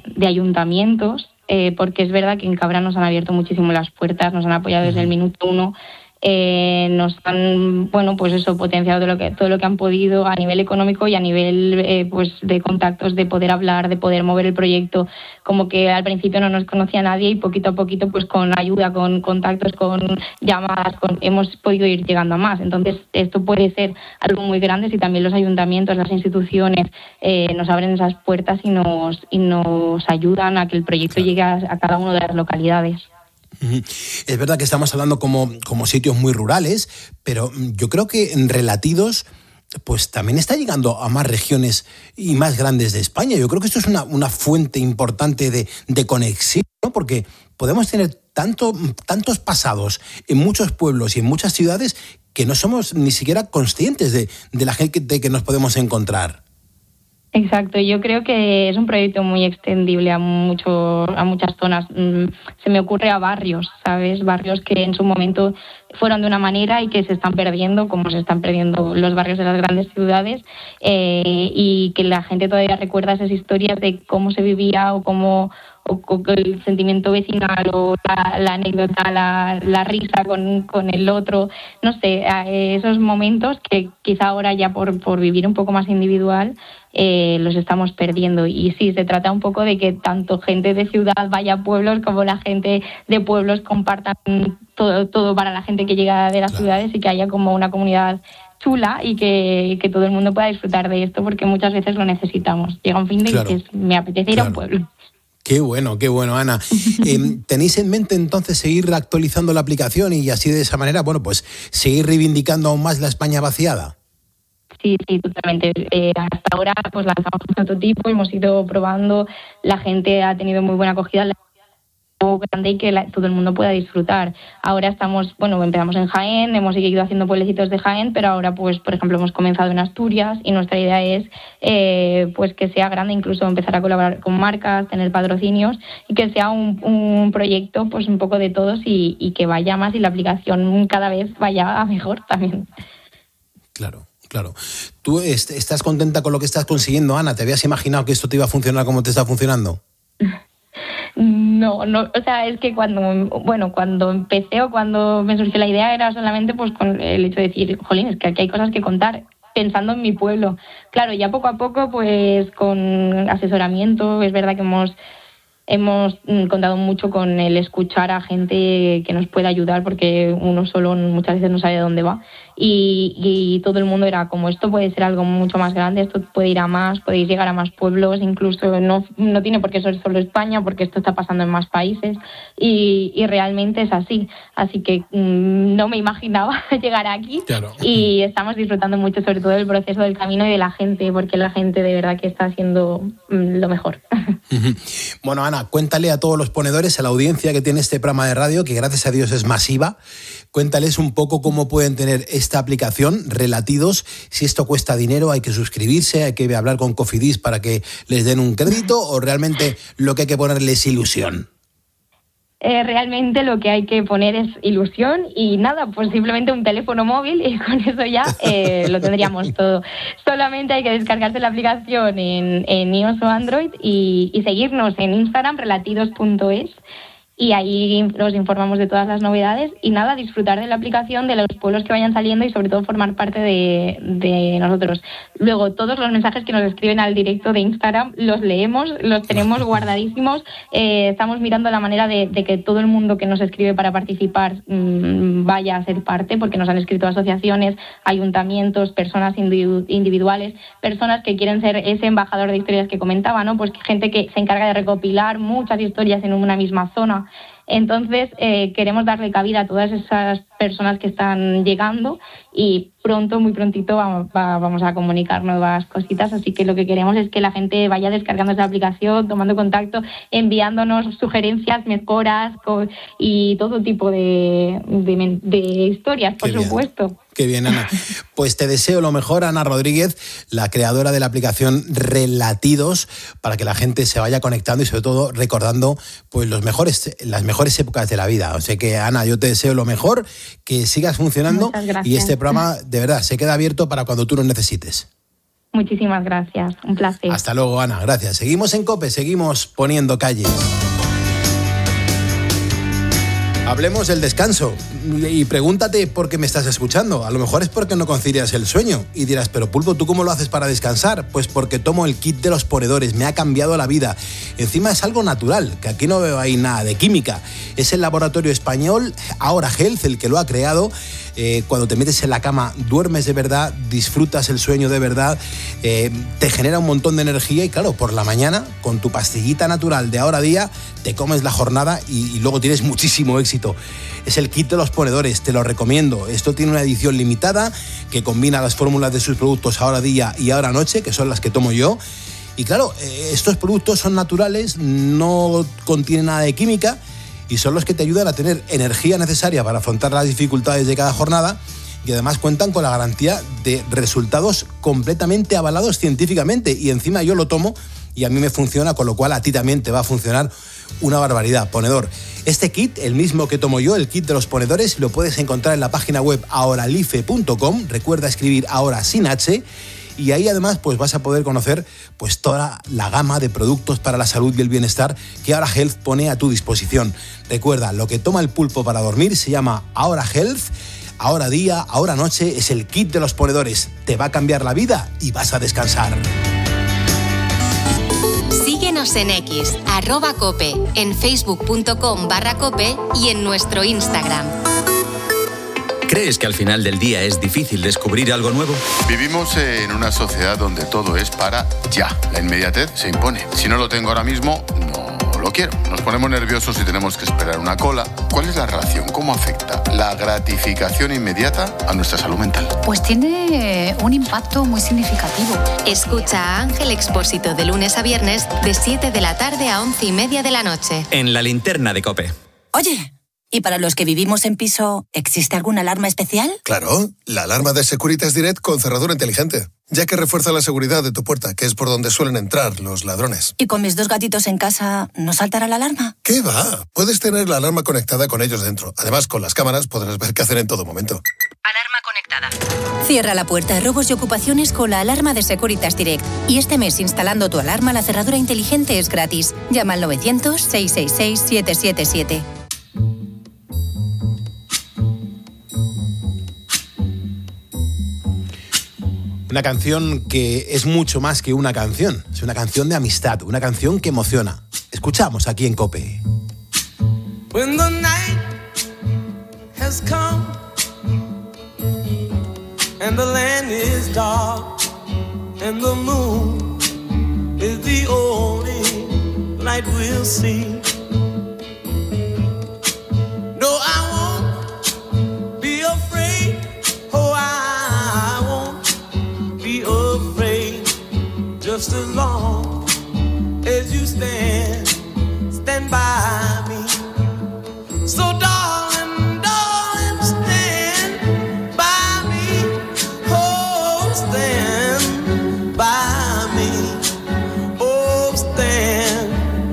ayuntamientos, porque es verdad que en Cabra nos han abierto muchísimo las puertas, nos han apoyado desde el minuto uno, nos han, pues eso, potenciado todo lo que han podido a nivel económico y a nivel pues de contactos, de poder hablar, de poder mover el proyecto. Como que al principio no nos conocía nadie y poquito a poquito, pues con ayuda, con contactos, con llamadas, hemos podido ir llegando a más. Entonces esto puede ser algo muy grande si también los ayuntamientos, las instituciones nos abren esas puertas y nos ayudan a que el proyecto llegue a cada una de las localidades. Es verdad que estamos hablando como sitios muy rurales, pero yo creo que en Relatidos pues también está llegando a más regiones y más grandes de España. Yo creo que esto es una fuente importante de conexión, ¿no? Porque podemos tener tantos pasados en muchos pueblos y en muchas ciudades que no somos ni siquiera conscientes de la gente que nos podemos encontrar. Exacto, yo creo que es un proyecto muy extendible a muchas zonas. Se me ocurre a barrios, ¿sabes? Barrios que en su momento fueron de una manera y que se están perdiendo, como se están perdiendo los barrios de las grandes ciudades, y que la gente todavía recuerda esas historias de cómo se vivía o el sentimiento vecinal o la anécdota, la risa con el otro, no sé, esos momentos que quizá ahora ya por vivir un poco más individual los estamos perdiendo. Y sí, se trata un poco de que tanto gente de ciudad vaya a pueblos como la gente de pueblos compartan todo para la gente que llega de las ciudades y que haya como una comunidad chula y que todo el mundo pueda disfrutar de esto, porque muchas veces lo necesitamos. Llega un fin de y dices, me apetece ir a un pueblo. Qué bueno, Ana. ¿Tenéis en mente entonces seguir actualizando la aplicación y así de esa manera, pues seguir reivindicando aún más la España vaciada? Sí, totalmente. Hasta ahora pues lanzamos un prototipo, hemos ido probando, la gente ha tenido muy buena acogida, grande y que todo el mundo pueda disfrutar. Ahora empezamos en Jaén, hemos seguido haciendo pueblecitos de Jaén, pero ahora pues por ejemplo hemos comenzado en Asturias y nuestra idea es pues que sea grande, incluso empezar a colaborar con marcas, tener patrocinios y que sea un proyecto pues un poco de todos y que vaya más y la aplicación cada vez vaya a mejor también. Claro. ¿Tú estás contenta con lo que estás consiguiendo, Ana? ¿Te habías imaginado que esto te iba a funcionar como te está funcionando? No, o sea, es que cuando empecé o cuando me surgió la idea era solamente pues con el hecho de decir, jolín, es que aquí hay cosas que contar, pensando en mi pueblo. Claro, ya poco a poco pues con asesoramiento, es verdad que hemos contado mucho con el escuchar a gente que nos pueda ayudar, porque uno solo muchas veces no sabe dónde va, y todo el mundo era como, esto puede ser algo mucho más grande, esto puede ir a más, podéis llegar a más pueblos, incluso no tiene por qué ser solo España, porque esto está pasando en más países y realmente es así que no me imaginaba llegar aquí. Claro. Y estamos disfrutando mucho, sobre todo del proceso, del camino y de la gente, porque la gente de verdad que está haciendo lo mejor. Bueno, Ana, cuéntale a todos los ponedores, a la audiencia que tiene este programa de radio, que gracias a Dios es masiva, cuéntales un poco cómo pueden tener esta aplicación, Relatidos, si esto cuesta dinero, hay que suscribirse, hay que hablar con Cofidis para que les den un crédito, o realmente lo que hay que ponerles es ilusión. Realmente lo que hay que poner es ilusión y nada, pues simplemente un teléfono móvil y con eso ya lo tendríamos todo. Solamente hay que descargarse la aplicación en iOS o Android y seguirnos en Instagram, relatidos.es, y ahí nos informamos de todas las novedades y nada, disfrutar de la aplicación, de los pueblos que vayan saliendo y sobre todo formar parte de nosotros. Luego, todos los mensajes que nos escriben al directo de Instagram los leemos, los tenemos guardadísimos. Estamos mirando la manera de que todo el mundo que nos escribe para participar vaya a ser parte, porque nos han escrito asociaciones, ayuntamientos, personas individuales, personas que quieren ser ese embajador de historias que comentaba, ¿no? Pues gente que se encarga de recopilar muchas historias en una misma zona. Entonces queremos darle cabida a todas esas personas que están llegando y muy prontito vamos a comunicar nuevas cositas, así que lo que queremos es que la gente vaya descargando esa aplicación, tomando contacto, enviándonos sugerencias, mejoras y todo tipo de historias, por supuesto. Qué bien, Ana. Pues te deseo lo mejor, Ana Rodríguez, la creadora de la aplicación Relatidos, para que la gente se vaya conectando y sobre todo recordando pues las mejores épocas de la vida. O sea que, Ana, yo te deseo lo mejor, que sigas funcionando y este programa de verdad se queda abierto para cuando tú lo necesites. Muchísimas gracias, un placer. Hasta luego, Ana, gracias. Seguimos en COPE, seguimos poniendo calles. Hablemos del descanso y pregúntate por qué me estás escuchando. A lo mejor es porque no concilias el sueño y dirás, pero Pulpo, ¿tú cómo lo haces para descansar? Pues porque tomo el kit de los ponedores, me ha cambiado la vida. Encima es algo natural, que aquí no veo ahí nada de química. Es el laboratorio español Ahora Health el que lo ha creado. Cuando te metes en la cama duermes de verdad, disfrutas el sueño de verdad, te genera un montón de energía y claro, por la mañana con tu pastillita natural de Ahora Día te comes la jornada y luego tienes muchísimo éxito. Es el kit de los ponedores, te lo recomiendo. Esto tiene una edición limitada que combina las fórmulas de sus productos Ahora Día y Ahora Noche, que son las que tomo yo. Y claro, estos productos son naturales, no contienen nada de química y son los que te ayudan a tener energía necesaria para afrontar las dificultades de cada jornada y además cuentan con la garantía de resultados completamente avalados científicamente y encima yo lo tomo y a mí me funciona, con lo cual a ti también te va a funcionar una barbaridad. Ponedor, este kit, el mismo que tomo yo, el kit de los ponedores, lo puedes encontrar en la página web ahoralife.com, recuerda escribir ahora sin H. Y ahí además pues vas a poder conocer pues toda la gama de productos para la salud y el bienestar que Ahora Health pone a tu disposición. Recuerda, lo que toma el pulpo para dormir se llama Ahora Health, Ahora Día, Ahora Noche, es el kit de los ponedores. Te va a cambiar la vida y vas a descansar. Síguenos en X, @cope, en facebook.com/cope y en nuestro Instagram. ¿Crees que al final del día es difícil descubrir algo nuevo? Vivimos en una sociedad donde todo es para ya. La inmediatez se impone. Si no lo tengo ahora mismo, no lo quiero. Nos ponemos nerviosos y tenemos que esperar una cola. ¿Cuál es la relación? ¿Cómo afecta la gratificación inmediata a nuestra salud mental? Pues tiene un impacto muy significativo. Escucha a Ángel Expósito de lunes a viernes de 7 de la tarde a 11:30 de la noche. En la linterna de COPE. Oye, ¿y para los que vivimos en piso, existe alguna alarma especial? Claro, la alarma de Securitas Direct con cerradura inteligente, ya que refuerza la seguridad de tu puerta, que es por donde suelen entrar los ladrones. ¿Y con mis 2 gatitos en casa, no saltará la alarma? ¿Qué va? Puedes tener la alarma conectada con ellos dentro. Además, con las cámaras podrás ver qué hacen en todo momento. Alarma conectada. Cierra la puerta a robos y ocupaciones con la alarma de Securitas Direct. Y este mes, instalando tu alarma, la cerradura inteligente es gratis. Llama al 900-666-777. Una canción que es mucho más que una canción. Es una canción de amistad, una canción que emociona. Escuchamos aquí en COPE. When the night has come and the land is dark and the moon is the only light we'll see. No, I won't be afraid. Oh, I won't be afraid. Just as long as you stand by me. So darling, darling, stand by me. Oh, stand by me. Oh, stand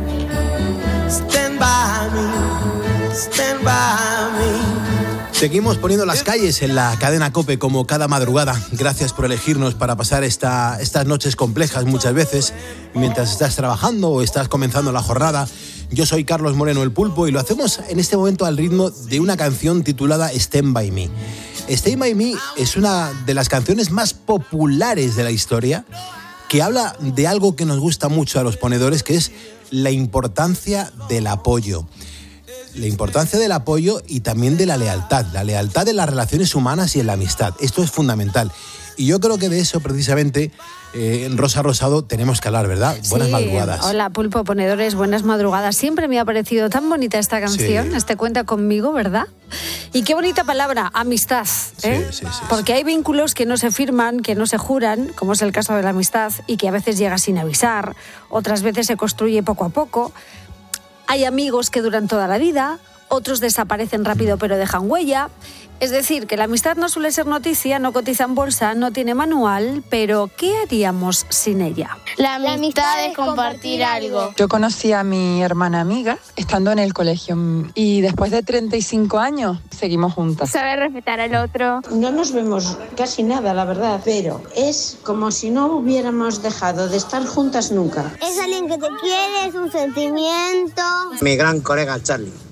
by me. Stand by me. Seguimos poniendo las calles en la cadena COPE como cada madrugada. Gracias por elegirnos para pasar estas noches complejas muchas veces mientras estás trabajando o estás comenzando la jornada. Yo soy Carlos Moreno, el Pulpo, y lo hacemos en este momento al ritmo de una canción titulada Stand By Me. Stand By Me es una de las canciones más populares de la historia que habla de algo que nos gusta mucho a los ponedores, que es la importancia del apoyo. La importancia del apoyo y también de la lealtad en las relaciones humanas y en la amistad. Esto es fundamental. Y yo creo que de eso precisamente en Rosa Rosado tenemos que hablar, ¿verdad? Buenas madrugadas. Hola, Pulpo, ponedores, buenas madrugadas. Siempre me ha parecido tan bonita esta canción, este Cuenta Conmigo, ¿verdad? Y qué bonita palabra, amistad, ¿eh? Sí, porque hay vínculos que no se firman, que no se juran, como es el caso de la amistad, y que a veces llega sin avisar, otras veces se construye poco a poco. Hay amigos que duran toda la vida, otros desaparecen rápido pero dejan huella. Es decir, que la amistad no suele ser noticia, no cotiza en bolsa, no tiene manual, pero ¿qué haríamos sin ella? La amistad es compartir algo. Yo conocí a mi hermana amiga estando en el colegio y después de 35 años seguimos juntas. Saber respetar al otro. No nos vemos casi nada, la verdad, pero es como si no hubiéramos dejado de estar juntas nunca. Es alguien que te quiere, es un sentimiento. Mi gran colega Charlie, desde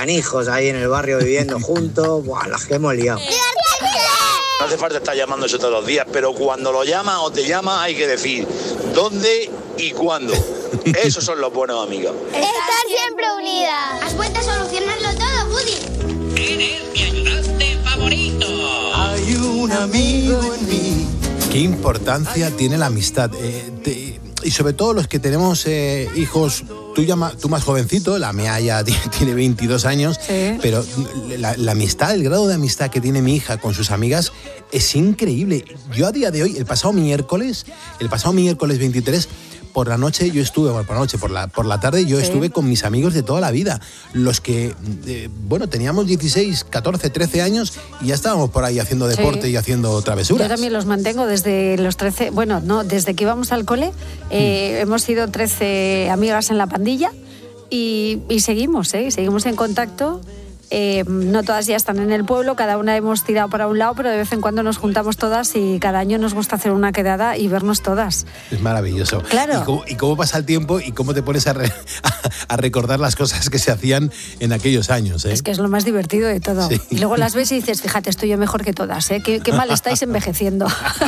canijos ahí en el barrio viviendo juntos. Buah, las que hemos liado. No hace falta estar llamándose todos los días, pero cuando lo llaman o te llaman hay que decir dónde y cuándo. Esos son los buenos amigos. Estar siempre unidas. Has vuelto a solucionarlo todo, Woody. Eres mi ayudante favorito. Hay un amigo en mí. ¿Qué importancia tiene la amistad? Y sobre todo los que tenemos hijos, tú más jovencito, la mía ya tiene 22 años, sí. Pero la amistad, el grado de amistad que tiene mi hija con sus amigas es increíble. Yo a día de hoy, el pasado miércoles 23, por la noche yo estuve, por la tarde yo estuve con mis amigos de toda la vida, los que, teníamos 16, 14, 13 años y ya estábamos por ahí haciendo deporte y haciendo travesuras. Yo también los mantengo desde los 13, desde que íbamos al cole, hemos sido 13 amigas en la pandilla y seguimos en contacto. No todas ya están en el pueblo, cada una hemos tirado para un lado, pero de vez en cuando nos juntamos todas y cada año nos gusta hacer una quedada y vernos todas. Es maravilloso. Claro. ¿Y cómo pasa el tiempo y cómo te pones a recordar las cosas que se hacían en aquellos años? Es que es lo más divertido de todo. Sí. Y luego las ves y dices, fíjate, estoy yo mejor que todas, qué mal estáis envejeciendo.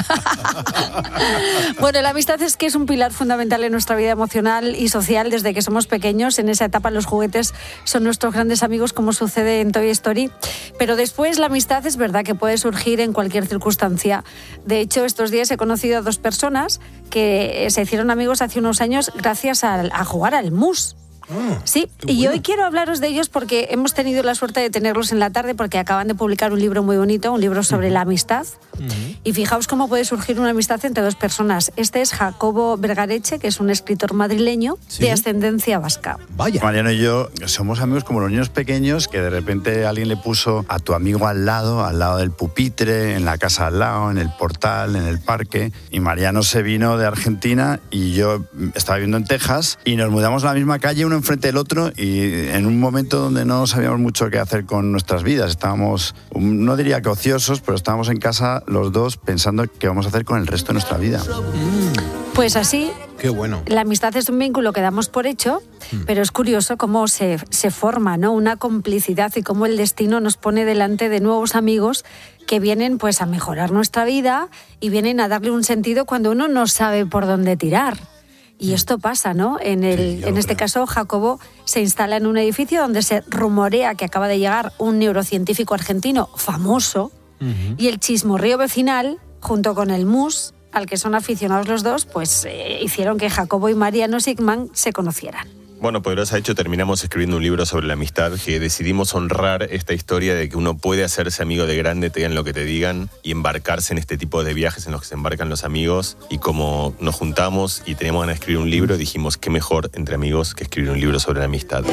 Bueno, la amistad es un pilar fundamental en nuestra vida emocional y social desde que somos pequeños. En esa etapa los juguetes son nuestros grandes amigos, como sucede en Toy Story, pero después la amistad es verdad que puede surgir en cualquier circunstancia. De hecho, estos días he conocido a 2 personas que se hicieron amigos hace unos años gracias a jugar al mus. Sí, y hoy quiero hablaros de ellos porque hemos tenido la suerte de tenerlos en la tarde porque acaban de publicar un libro muy bonito, un libro sobre la amistad. Y fijaos cómo puede surgir una amistad entre 2 personas. Este es Jacobo Vergareche, que es un escritor madrileño de ascendencia vasca. Vaya. Mariano y yo somos amigos como los niños pequeños que de repente alguien le puso a tu amigo al lado del pupitre, en la casa al lado, en el portal, en el parque. Y Mariano se vino de Argentina y yo estaba viviendo en Texas y nos mudamos a la misma calle, uno enfrente del otro, y en un momento donde no sabíamos mucho qué hacer con nuestras vidas. Estábamos, no diría que ociosos, pero estábamos en casa los dos pensando qué vamos a hacer con el resto de nuestra vida. Pues así, qué bueno. La amistad es un vínculo que damos por hecho, pero es curioso cómo se forma, ¿no? Una complicidad y cómo el destino nos pone delante de nuevos amigos que vienen pues a mejorar nuestra vida y vienen a darle un sentido cuando uno no sabe por dónde tirar. Y esto pasa, ¿no? En este caso, Jacobo se instala en un edificio donde se rumorea que acaba de llegar un neurocientífico argentino famoso, y el chismorreo vecinal, junto con el mus, al que son aficionados los dos, pues hicieron que Jacobo y Mariano Sigman se conocieran. Bueno, Poderosa, de hecho terminamos escribiendo un libro sobre la amistad, que decidimos honrar esta historia de que uno puede hacerse amigo de grande, te digan lo que te digan, y embarcarse en este tipo de viajes en los que se embarcan los amigos. Y como nos juntamos y teníamos ganas de escribir un libro, dijimos qué mejor entre amigos que escribir un libro sobre la amistad.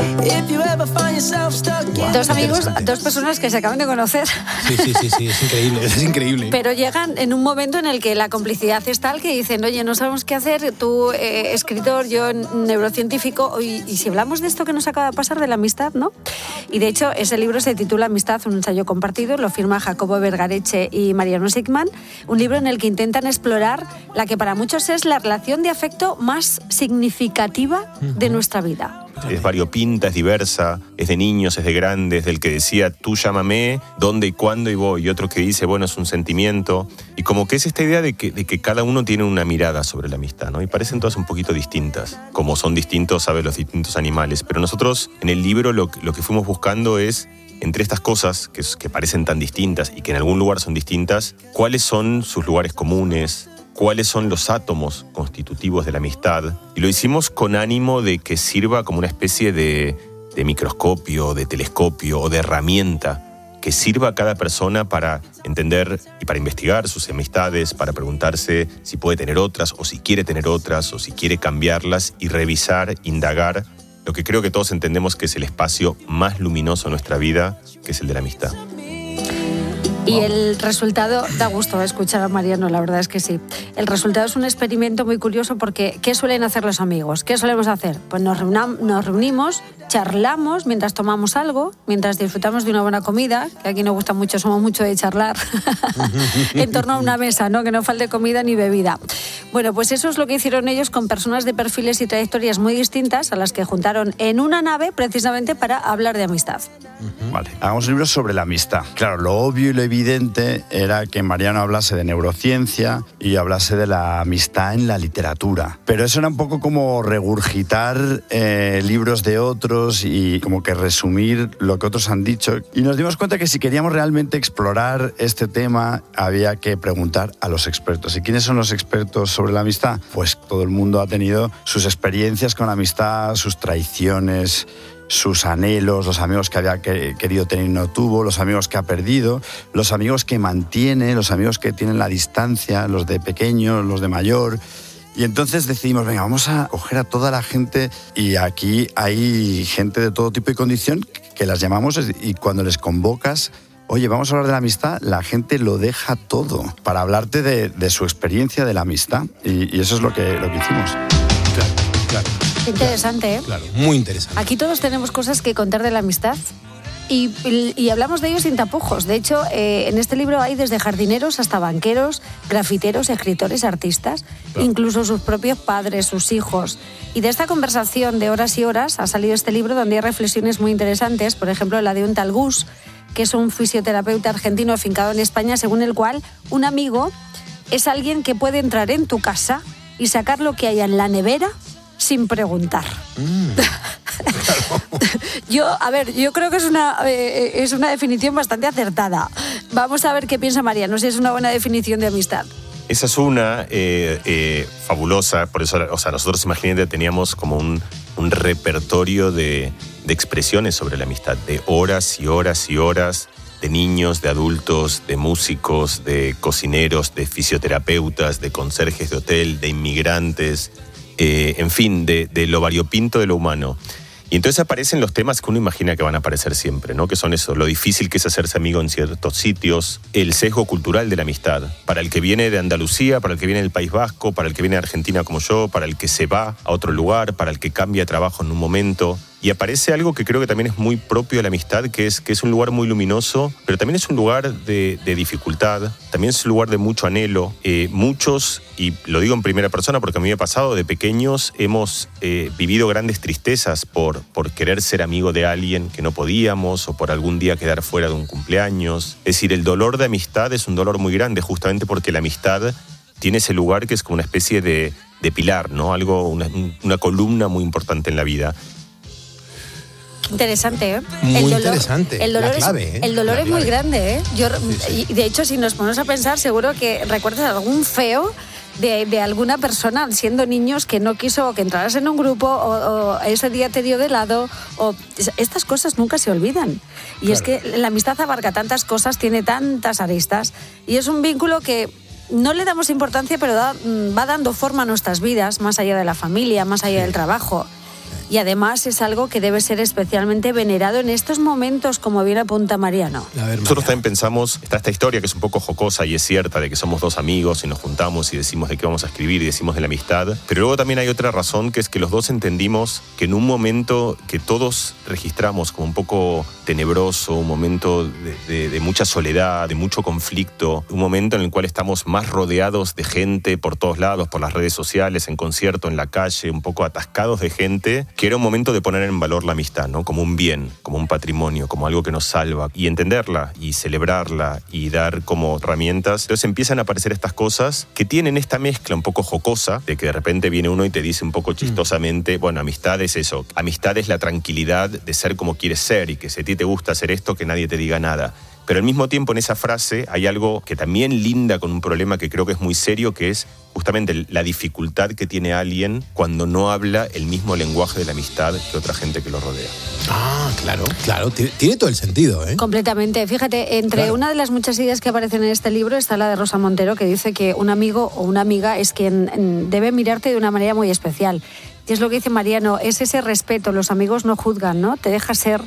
2 amigos, 2 personas que se acaban de conocer. Sí, es increíble. Pero llegan en un momento en el que la complicidad es tal que dicen, oye, no sabemos qué hacer, tú escritor, yo neurocientífico, y si hablamos de esto que nos acaba de pasar de la amistad, ¿no? Y de hecho, ese libro se titula Amistad, un ensayo compartido, lo firma Jacobo Vergareche y Mariano Sigman, un libro en el que intentan explorar la que para muchos es la relación de afecto más significativa de nuestra vida. Es variopinta, es diversa, es de niños, es de grandes, del que decía, tú llámame, dónde y cuándo y voy, y otro que dice, bueno, es un sentimiento. Y como que es esta idea de que cada uno tiene una mirada sobre la amistad, ¿no? Y parecen todas un poquito distintas, como son distintos, ¿sabes?, los distintos animales. Pero nosotros, en el libro, lo que fuimos buscando es, entre estas cosas que parecen tan distintas y que en algún lugar son distintas, ¿cuáles son sus lugares comunes? ¿Cuáles son los átomos constitutivos de la amistad? Y lo hicimos con ánimo de que sirva como una especie de microscopio, de telescopio o de herramienta que sirva a cada persona para entender y para investigar sus amistades, para preguntarse si puede tener otras o si quiere tener otras o si quiere cambiarlas y revisar, indagar lo que creo que todos entendemos que es el espacio más luminoso de nuestra vida, que es el de la amistad. Y el resultado, da gusto escuchar a Mariano, la verdad es que sí. El resultado es un experimento muy curioso porque ¿qué suelen hacer los amigos? ¿Qué solemos hacer? Pues nos reunimos, charlamos mientras tomamos algo, mientras disfrutamos de una buena comida, que aquí nos gusta mucho, somos mucho de charlar, en torno a una mesa, ¿no? Que no falte comida ni bebida. Bueno, pues eso es lo que hicieron ellos con personas de perfiles y trayectorias muy distintas a las que juntaron en una nave precisamente para hablar de amistad. Vale, hagamos un libro sobre la amistad. Claro, lo obvio y lo evidente era que Mariano hablase de neurociencia y hablase de la amistad en la literatura. Pero eso era un poco como regurgitar libros de otros y como que resumir lo que otros han dicho. Y nos dimos cuenta que si queríamos realmente explorar este tema, había que preguntar a los expertos. ¿Y quiénes son los expertos sobre la amistad? Pues todo el mundo ha tenido sus experiencias con la amistad, sus traiciones, sus anhelos, los amigos que había querido tener y no tuvo, los amigos que ha perdido, los amigos que mantiene, los amigos que tienen la distancia, los de pequeño, los de mayor. Y entonces decidimos, venga, vamos a coger a toda la gente, y aquí hay gente de todo tipo y condición que las llamamos, y cuando les convocas, oye, vamos a hablar de la amistad, la gente lo deja todo para hablarte de su experiencia de la amistad, y eso es lo que hicimos. Claro. Interesante, ¿eh? Claro, muy interesante. Aquí todos tenemos cosas que contar de la amistad y hablamos de ellos sin tapujos. De hecho, en este libro hay desde jardineros hasta banqueros, grafiteros, escritores, artistas, incluso sus propios padres, sus hijos. Y de esta conversación de horas y horas ha salido este libro donde hay reflexiones muy interesantes, por ejemplo, la de un tal Gus, que es un fisioterapeuta argentino afincado en España, según el cual un amigo es alguien que puede entrar en tu casa y sacar lo que haya en la nevera sin preguntar. Yo creo que es una definición bastante acertada. Vamos a ver qué piensa Mariano, si es una buena definición de amistad. Esa es una fabulosa, por eso, o sea, nosotros, imagínate, teníamos como un repertorio de expresiones sobre la amistad, de horas y horas y horas, de niños, de adultos, de músicos, de cocineros, de fisioterapeutas, de conserjes de hotel, de inmigrantes, en fin, de lo variopinto de lo humano. Y entonces aparecen los temas que uno imagina que van a aparecer siempre, ¿no? Que son eso, lo difícil que es hacerse amigo en ciertos sitios, el sesgo cultural de la amistad, para el que viene de Andalucía, para el que viene del País Vasco, para el que viene de Argentina como yo, para el que se va a otro lugar, para el que cambia de trabajo en un momento. Y aparece algo que creo que también es muy propio de la amistad, que es un lugar muy luminoso, pero también es un lugar de dificultad, también es un lugar de mucho anhelo. Muchos, y lo digo en primera persona porque a mí me ha pasado, de pequeños hemos vivido grandes tristezas por querer ser amigo de alguien que no podíamos, o por algún día quedar fuera de un cumpleaños. Es decir, el dolor de amistad es un dolor muy grande, justamente porque la amistad tiene ese lugar que es como una especie de pilar, ¿no? Una columna muy importante en la vida. Interesante, ¿eh? Muy interesante. El dolor, la clave, ¿eh? El dolor es muy grande, ¿eh? Sí. Y de hecho, si nos ponemos a pensar, seguro que recuerdas algún feo de alguna persona siendo niños que no quiso que entraras en un grupo o ese día te dio de lado. Estas cosas nunca se olvidan. Y claro, es que la amistad abarca tantas cosas, tiene tantas aristas, y es un vínculo que no le damos importancia, pero va dando forma a nuestras vidas, más allá de la familia, más allá del trabajo. Y además es algo que debe ser especialmente venerado en estos momentos, como bien apunta Mariano. Nosotros también pensamos, está esta historia que es un poco jocosa y es cierta, de que somos dos amigos y nos juntamos y decimos de qué vamos a escribir y decimos de la amistad. Pero luego también hay otra razón, que es que los dos entendimos que en un momento que todos registramos como un poco tenebroso, un momento de mucha soledad, de mucho conflicto, un momento en el cual estamos más rodeados de gente por todos lados, por las redes sociales, en concierto, en la calle, un poco atascados de gente, que era un momento de poner en valor la amistad, ¿no? Como un bien, como un patrimonio, como algo que nos salva, y entenderla y celebrarla y dar como herramientas. Entonces empiezan a aparecer estas cosas que tienen esta mezcla un poco jocosa, de que de repente viene uno y te dice un poco chistosamente, bueno, amistad es eso, amistad es la tranquilidad de ser como quieres ser, y que si a ti te gusta hacer esto, que nadie te diga nada. Pero al mismo tiempo en esa frase hay algo que también linda con un problema que creo que es muy serio, que es justamente la dificultad que tiene alguien cuando no habla el mismo lenguaje de la amistad que otra gente que lo rodea. Ah, claro, tiene todo el sentido, ¿eh? Completamente. Fíjate, entre una de las muchas ideas que aparecen en este libro está la de Rosa Montero, que dice que un amigo o una amiga es quien debe mirarte de una manera muy especial. Y es lo que dice Mariano, es ese respeto, los amigos no juzgan, ¿no? Te deja ser,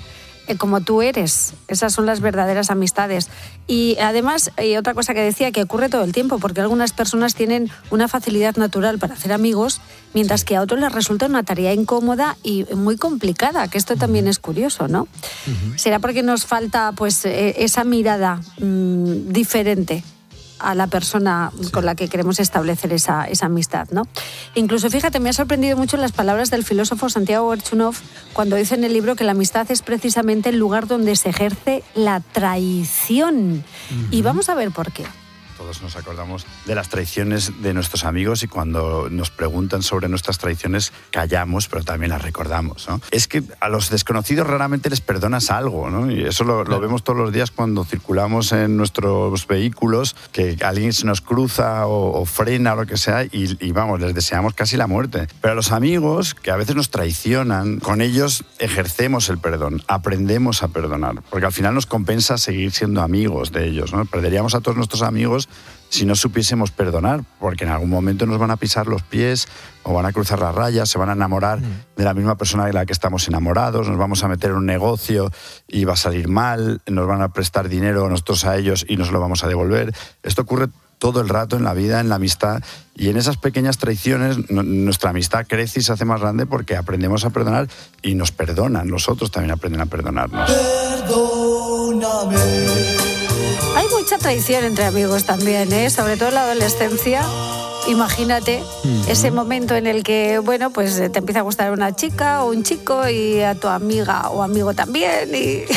como tú eres. Esas son las verdaderas amistades. Y además, otra cosa que decía, que ocurre todo el tiempo, porque algunas personas tienen una facilidad natural para hacer amigos, mientras que a otros les resulta una tarea incómoda y muy complicada, que esto también es curioso, ¿no? ¿Será porque nos falta pues esa mirada diferente a la persona con la que queremos establecer esa amistad, ¿no? Incluso, fíjate, me ha sorprendido mucho las palabras del filósofo Santiago Berchunov cuando dice en el libro que la amistad es precisamente el lugar donde se ejerce la traición. Y vamos a ver por qué. Todos nos acordamos de las traiciones de nuestros amigos y cuando nos preguntan sobre nuestras traiciones callamos, pero también las recordamos, ¿no? Es que a los desconocidos raramente les perdonas algo, ¿no? Y eso lo vemos todos los días cuando circulamos en nuestros vehículos, que alguien se nos cruza o frena o lo que sea y vamos, les deseamos casi la muerte. Pero a los amigos, que a veces nos traicionan, con ellos ejercemos el perdón, aprendemos a perdonar, porque al final nos compensa seguir siendo amigos de ellos, ¿no? Perderíamos a todos nuestros amigos si no supiésemos perdonar, porque en algún momento nos van a pisar los pies o van a cruzar las rayas, se van a enamorar de la misma persona de la que estamos enamorados, nos vamos a meter en un negocio y va a salir mal, nos van a prestar dinero nosotros a ellos y nos lo vamos a devolver. Esto ocurre todo el rato en la vida, en la amistad, y en esas pequeñas traiciones nuestra amistad crece y se hace más grande porque aprendemos a perdonar y nos perdonan, los otros también aprenden a perdonarnos. Perdóname. Hay mucha traición entre amigos también, ¿eh? Sobre todo en la adolescencia. Imagínate ese momento en el que, bueno, pues te empieza a gustar una chica o un chico y a tu amiga o amigo también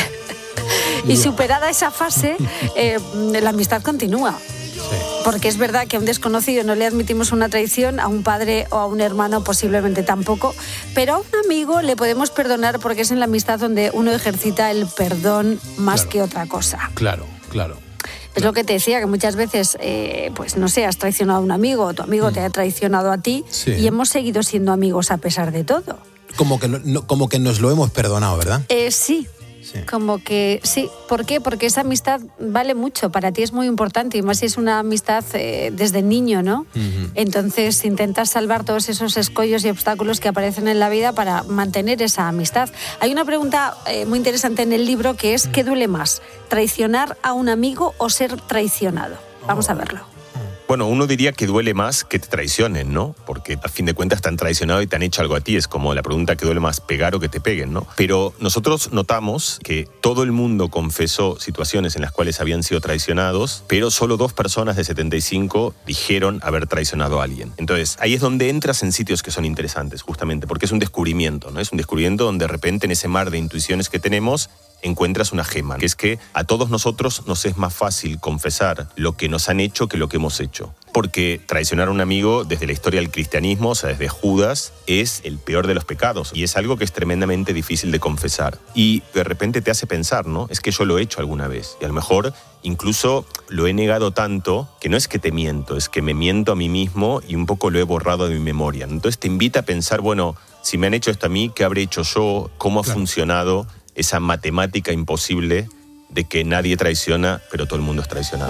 y superada esa fase, la amistad continúa. Porque es verdad que a un desconocido no le admitimos una traición, a un padre o a un hermano posiblemente tampoco, pero a un amigo le podemos perdonar porque es en la amistad donde uno ejercita el perdón más que otra cosa. Claro. Es lo que te decía, que muchas veces, pues no sé, has traicionado a un amigo o tu amigo te ha traicionado a ti y hemos seguido siendo amigos a pesar de todo. Como que nos lo hemos perdonado, ¿verdad? Sí. Como que sí. ¿Por qué? Porque esa amistad vale mucho, para ti es muy importante y más si es una amistad desde niño, ¿no? Entonces intentas salvar todos esos escollos y obstáculos que aparecen en la vida para mantener esa amistad. Hay una pregunta muy interesante en el libro que es ¿qué duele más? ¿Traicionar a un amigo o ser traicionado? Vamos a verlo. Bueno, uno diría que duele más que te traicionen, ¿no? Porque a fin de cuentas te han traicionado y te han hecho algo a ti. Es como la pregunta que duele más, pegar o que te peguen, ¿no? Pero nosotros notamos que todo el mundo confesó situaciones en las cuales habían sido traicionados, pero solo 2 personas de 75 dijeron haber traicionado a alguien. Entonces, ahí es donde entras en sitios que son interesantes, justamente, porque es un descubrimiento, ¿no? Es un descubrimiento donde de repente en ese mar de intuiciones que tenemos encuentras una gema, que es que a todos nosotros nos es más fácil confesar lo que nos han hecho que lo que hemos hecho. Porque traicionar a un amigo desde la historia del cristianismo, o sea, desde Judas, es el peor de los pecados y es algo que es tremendamente difícil de confesar. Y de repente te hace pensar, ¿no? Es que yo lo he hecho alguna vez y a lo mejor incluso lo he negado tanto que no es que te miento, es que me miento a mí mismo y un poco lo he borrado de mi memoria. Entonces te invita a pensar, bueno, si me han hecho esto a mí, ¿qué habré hecho yo? ¿Cómo ha funcionado esa matemática imposible de que nadie traiciona, pero todo el mundo es traicionado?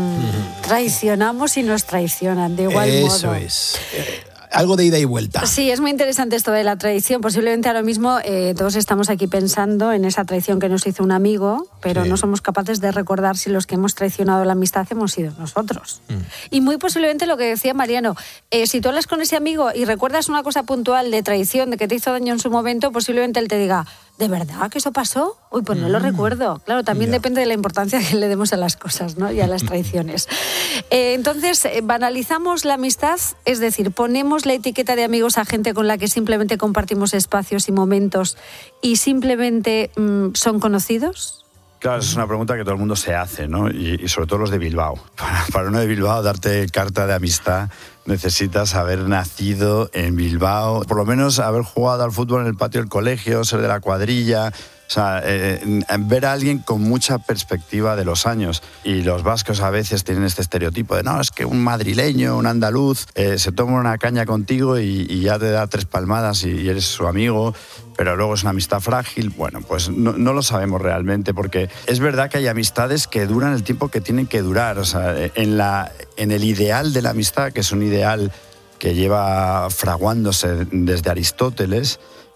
Traicionamos y nos traicionan, de igual modo. Eso es. Algo de ida y vuelta. Sí, es muy interesante esto de la traición. Posiblemente ahora mismo todos estamos aquí pensando en esa traición que nos hizo un amigo, pero no somos capaces de recordar si los que hemos traicionado la amistad hemos sido nosotros. Y muy posiblemente lo que decía Mariano, si tú hablas con ese amigo y recuerdas una cosa puntual de traición, de que te hizo daño en su momento, posiblemente él te diga, ¿de verdad que eso pasó? Uy, pues no lo recuerdo. Claro, también depende de la importancia que le demos a las cosas, ¿no? Y a las traiciones. Entonces, banalizamos la amistad, es decir, ponemos la etiqueta de amigos a gente con la que simplemente compartimos espacios y momentos y simplemente son conocidos. Claro, es una pregunta que todo el mundo se hace, ¿no? Y sobre todo los de Bilbao. Para uno de Bilbao, darte carta de amistad, necesitas haber nacido en Bilbao, por lo menos haber jugado al fútbol en el patio del colegio, ser de la cuadrilla. O sea, ver a alguien con mucha perspectiva de los años. Y los vascos a veces tienen este estereotipo de, no, es que un madrileño, un andaluz, se toma una caña contigo y ya te da 3 palmadas y eres su amigo, pero luego es una amistad frágil. Bueno, pues no lo sabemos realmente, porque es verdad que hay amistades que duran el tiempo que tienen que durar. O sea, en el ideal de la amistad, que es un ideal que lleva fraguándose desde Aristóteles,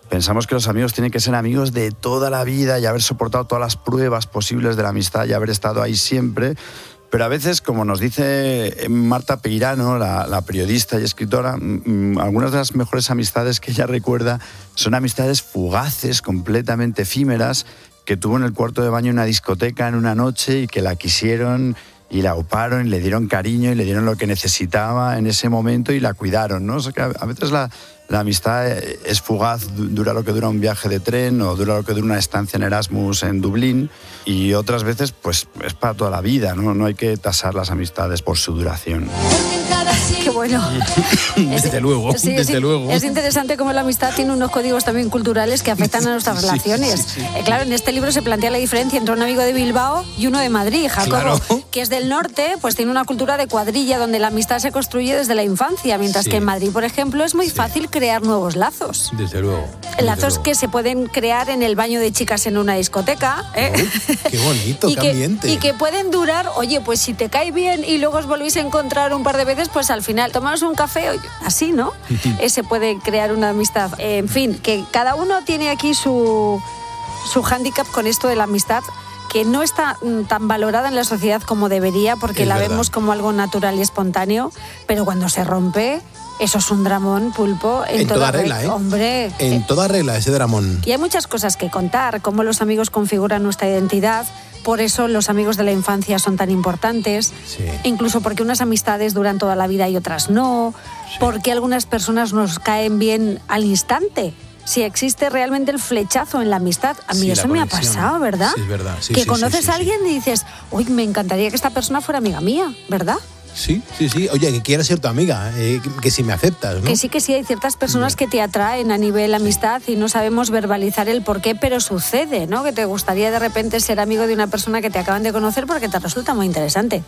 Pensamos que los amigos tienen que ser amigos de toda la vida y haber soportado todas las pruebas posibles de la amistad y haber estado ahí siempre. Pero a veces, como nos dice Marta Peirano, la periodista y escritora, algunas de las mejores amistades que ella recuerda son amistades fugaces, completamente efímeras, que tuvo en el cuarto de baño en una discoteca en una noche y que la quisieron y la auparon y le dieron cariño y le dieron lo que necesitaba en ese momento y la cuidaron, ¿no? O sea que a veces la amistad es fugaz, dura lo que dura un viaje de tren o dura lo que dura una estancia en Erasmus en Dublín, y otras veces pues es para toda la vida, ¿no? No hay que tasar las amistades por su duración. Qué bueno. Desde luego, sí, desde luego. Es interesante cómo la amistad tiene unos códigos también culturales que afectan a nuestras relaciones. Claro, en este libro se plantea la diferencia entre un amigo de Bilbao y uno de Madrid. Jacobo, que es del norte, pues tiene una cultura de cuadrilla donde la amistad se construye desde la infancia, mientras que en Madrid, por ejemplo, es muy fácil crear nuevos lazos. Desde luego. Lazos que se pueden crear en el baño de chicas en una discoteca. Qué bonito, qué ambiente. Y que pueden durar, oye, pues si te cae bien y luego os volvéis a encontrar un par de veces, pues al final tomaos un café, así, ¿no? Se puede crear una amistad. En fin, que cada uno tiene aquí su hándicap con esto de la amistad, que no está tan valorada en la sociedad como debería, porque la vemos como algo natural y espontáneo, pero cuando se rompe, eso es un dramón, Pulpo. En toda regla, ¿eh? Hombre. En toda regla, ese dramón. Y hay muchas cosas que contar, cómo los amigos configuran nuestra identidad. Por eso los amigos de la infancia son tan importantes. Sí. Incluso porque unas amistades duran toda la vida y otras no. Sí. Porque algunas personas nos caen bien al instante. Si existe realmente el flechazo en la amistad. A mí eso me ha pasado, ¿verdad? Sí, es verdad. Sí, que conoces a alguien y dices, uy, me encantaría que esta persona fuera amiga mía, ¿verdad? Sí. Oye, que quiera ser tu amiga, que si me aceptas, ¿no? Que sí, hay ciertas personas que te atraen a nivel amistad y no sabemos verbalizar el porqué, pero sucede, ¿no? Que te gustaría de repente ser amigo de una persona que te acaban de conocer porque te resulta muy interesante.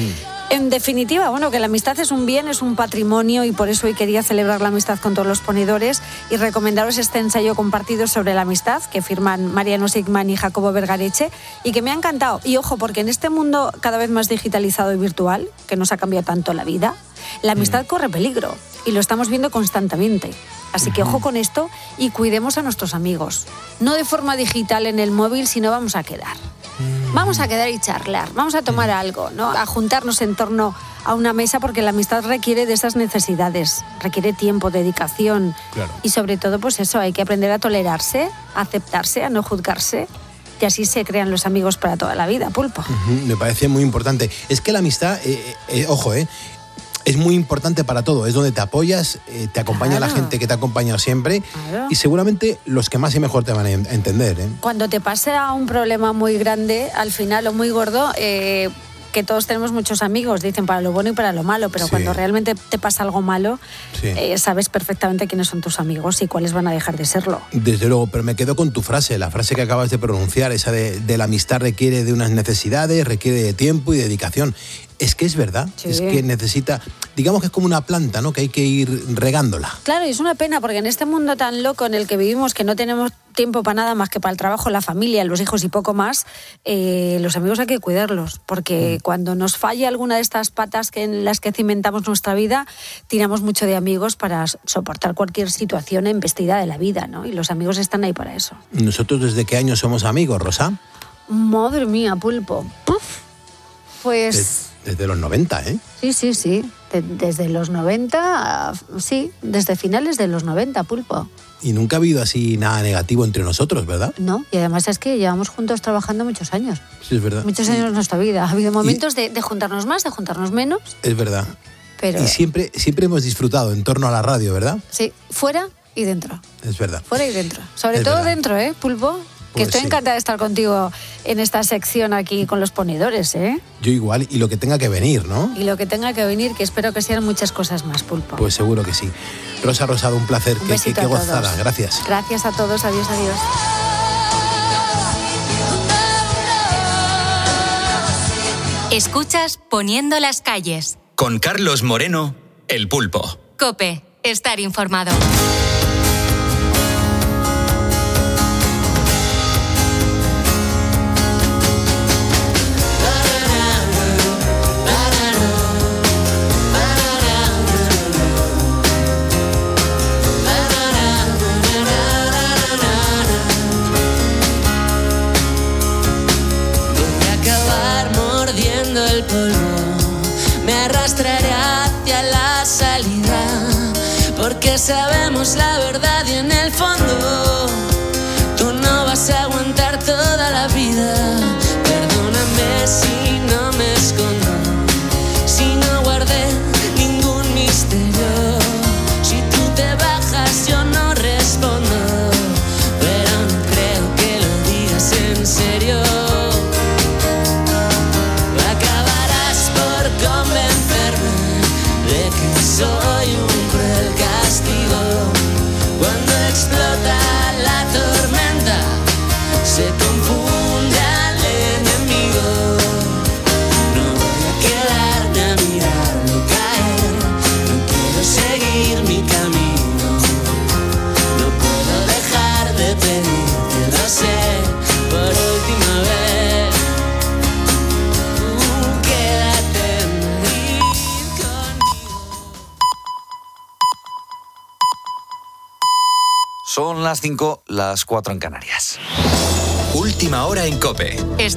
En definitiva, bueno, que la amistad es un bien, es un patrimonio, y por eso hoy quería celebrar la amistad con todos los ponedores y recomendaros este ensayo compartido sobre la amistad que firman Mariano Sigman y Jacobo Vergareche, y que me ha encantado. Y ojo, porque en este mundo cada vez más digitalizado y virtual, que nos ha cambiado tanto la vida, la amistad corre peligro y lo estamos viendo constantemente. Así que ojo con esto y cuidemos a nuestros amigos. No de forma digital en el móvil, sino vamos a quedar. Vamos a quedar y charlar, vamos a tomar algo, ¿no? A juntarnos en torno a una mesa, porque la amistad requiere de esas necesidades, requiere tiempo, dedicación. Claro. Y sobre todo, pues eso, hay que aprender a tolerarse, a aceptarse, a no juzgarse. Y así se crean los amigos para toda la vida, Pulpo. Me parece muy importante. Es que la amistad, ojo, es muy importante para todo. Es donde te apoyas, te acompaña la gente que te ha acompañado siempre, y seguramente los que más y mejor te van a entender. Cuando te pasa un problema muy grande, al final, o muy gordo, que todos tenemos muchos amigos, dicen para lo bueno y para lo malo, pero cuando realmente te pasa algo malo, sabes perfectamente quiénes son tus amigos y cuáles van a dejar de serlo. Desde luego, pero me quedo con tu frase, la frase que acabas de pronunciar, esa de la amistad requiere de unas necesidades, requiere de tiempo y dedicación. Es que es verdad, es que necesita, digamos que es como una planta, ¿no? Que hay que ir regándola. Claro, y es una pena porque en este mundo tan loco en el que vivimos, que no tenemos tiempo para nada más que para el trabajo, la familia, los hijos y poco más, los amigos hay que cuidarlos, porque cuando nos falla alguna de estas patas en las que cimentamos nuestra vida, tiramos mucho de amigos para soportar cualquier situación embestida de la vida, ¿no? Y los amigos están ahí para eso. ¿Nosotros desde qué años somos amigos, Rosa? Madre mía, Pulpo. Pues... Desde los 90, ¿eh? Sí. Desde los 90, sí, desde finales de los 90, Pulpo. Y nunca ha habido así nada negativo entre nosotros, ¿verdad? No, y además es que llevamos juntos trabajando muchos años. Sí, es verdad. Muchos años de nuestra vida. Ha habido momentos de juntarnos más, de juntarnos menos. Es verdad. Pero... Y siempre hemos disfrutado en torno a la radio, ¿verdad? Sí, fuera y dentro. Es verdad. Fuera y dentro. Sobre todo dentro, Pulpo? Que Pues estoy encantada de estar contigo en esta sección aquí con los ponedores, Yo igual, y lo que tenga que venir, ¿no? Y lo que tenga que venir, que espero que sean muchas cosas más, Pulpo. Pues seguro que sí. Rosa Rosado, un placer. Qué gozada. Gracias. Gracias a todos. Adiós. Escuchas Poniendo las calles. Con Carlos Moreno, El Pulpo. COPE. Estar informado. el polvo, me arrastraré hacia la salida, porque sabemos la verdad y en el fondo tú no vas a aguantar toda la vida. Perdóname si no me escondo, si no guardé ningún misterio. Si tú te bajas yo no respondo, pero no creo que lo digas en serio. Acabarás por convencerme de que soy un cruel castigo. Cuando explota la tormenta se confunde al enemigo. No voy a quedarme a mirarlo caer, no quiero seguir mi camino, no puedo dejar de pedirte, lo sé, por última vez. Quédate en Madrid conmigo. Son las 5, las 4 en Canarias. Última hora en COPE.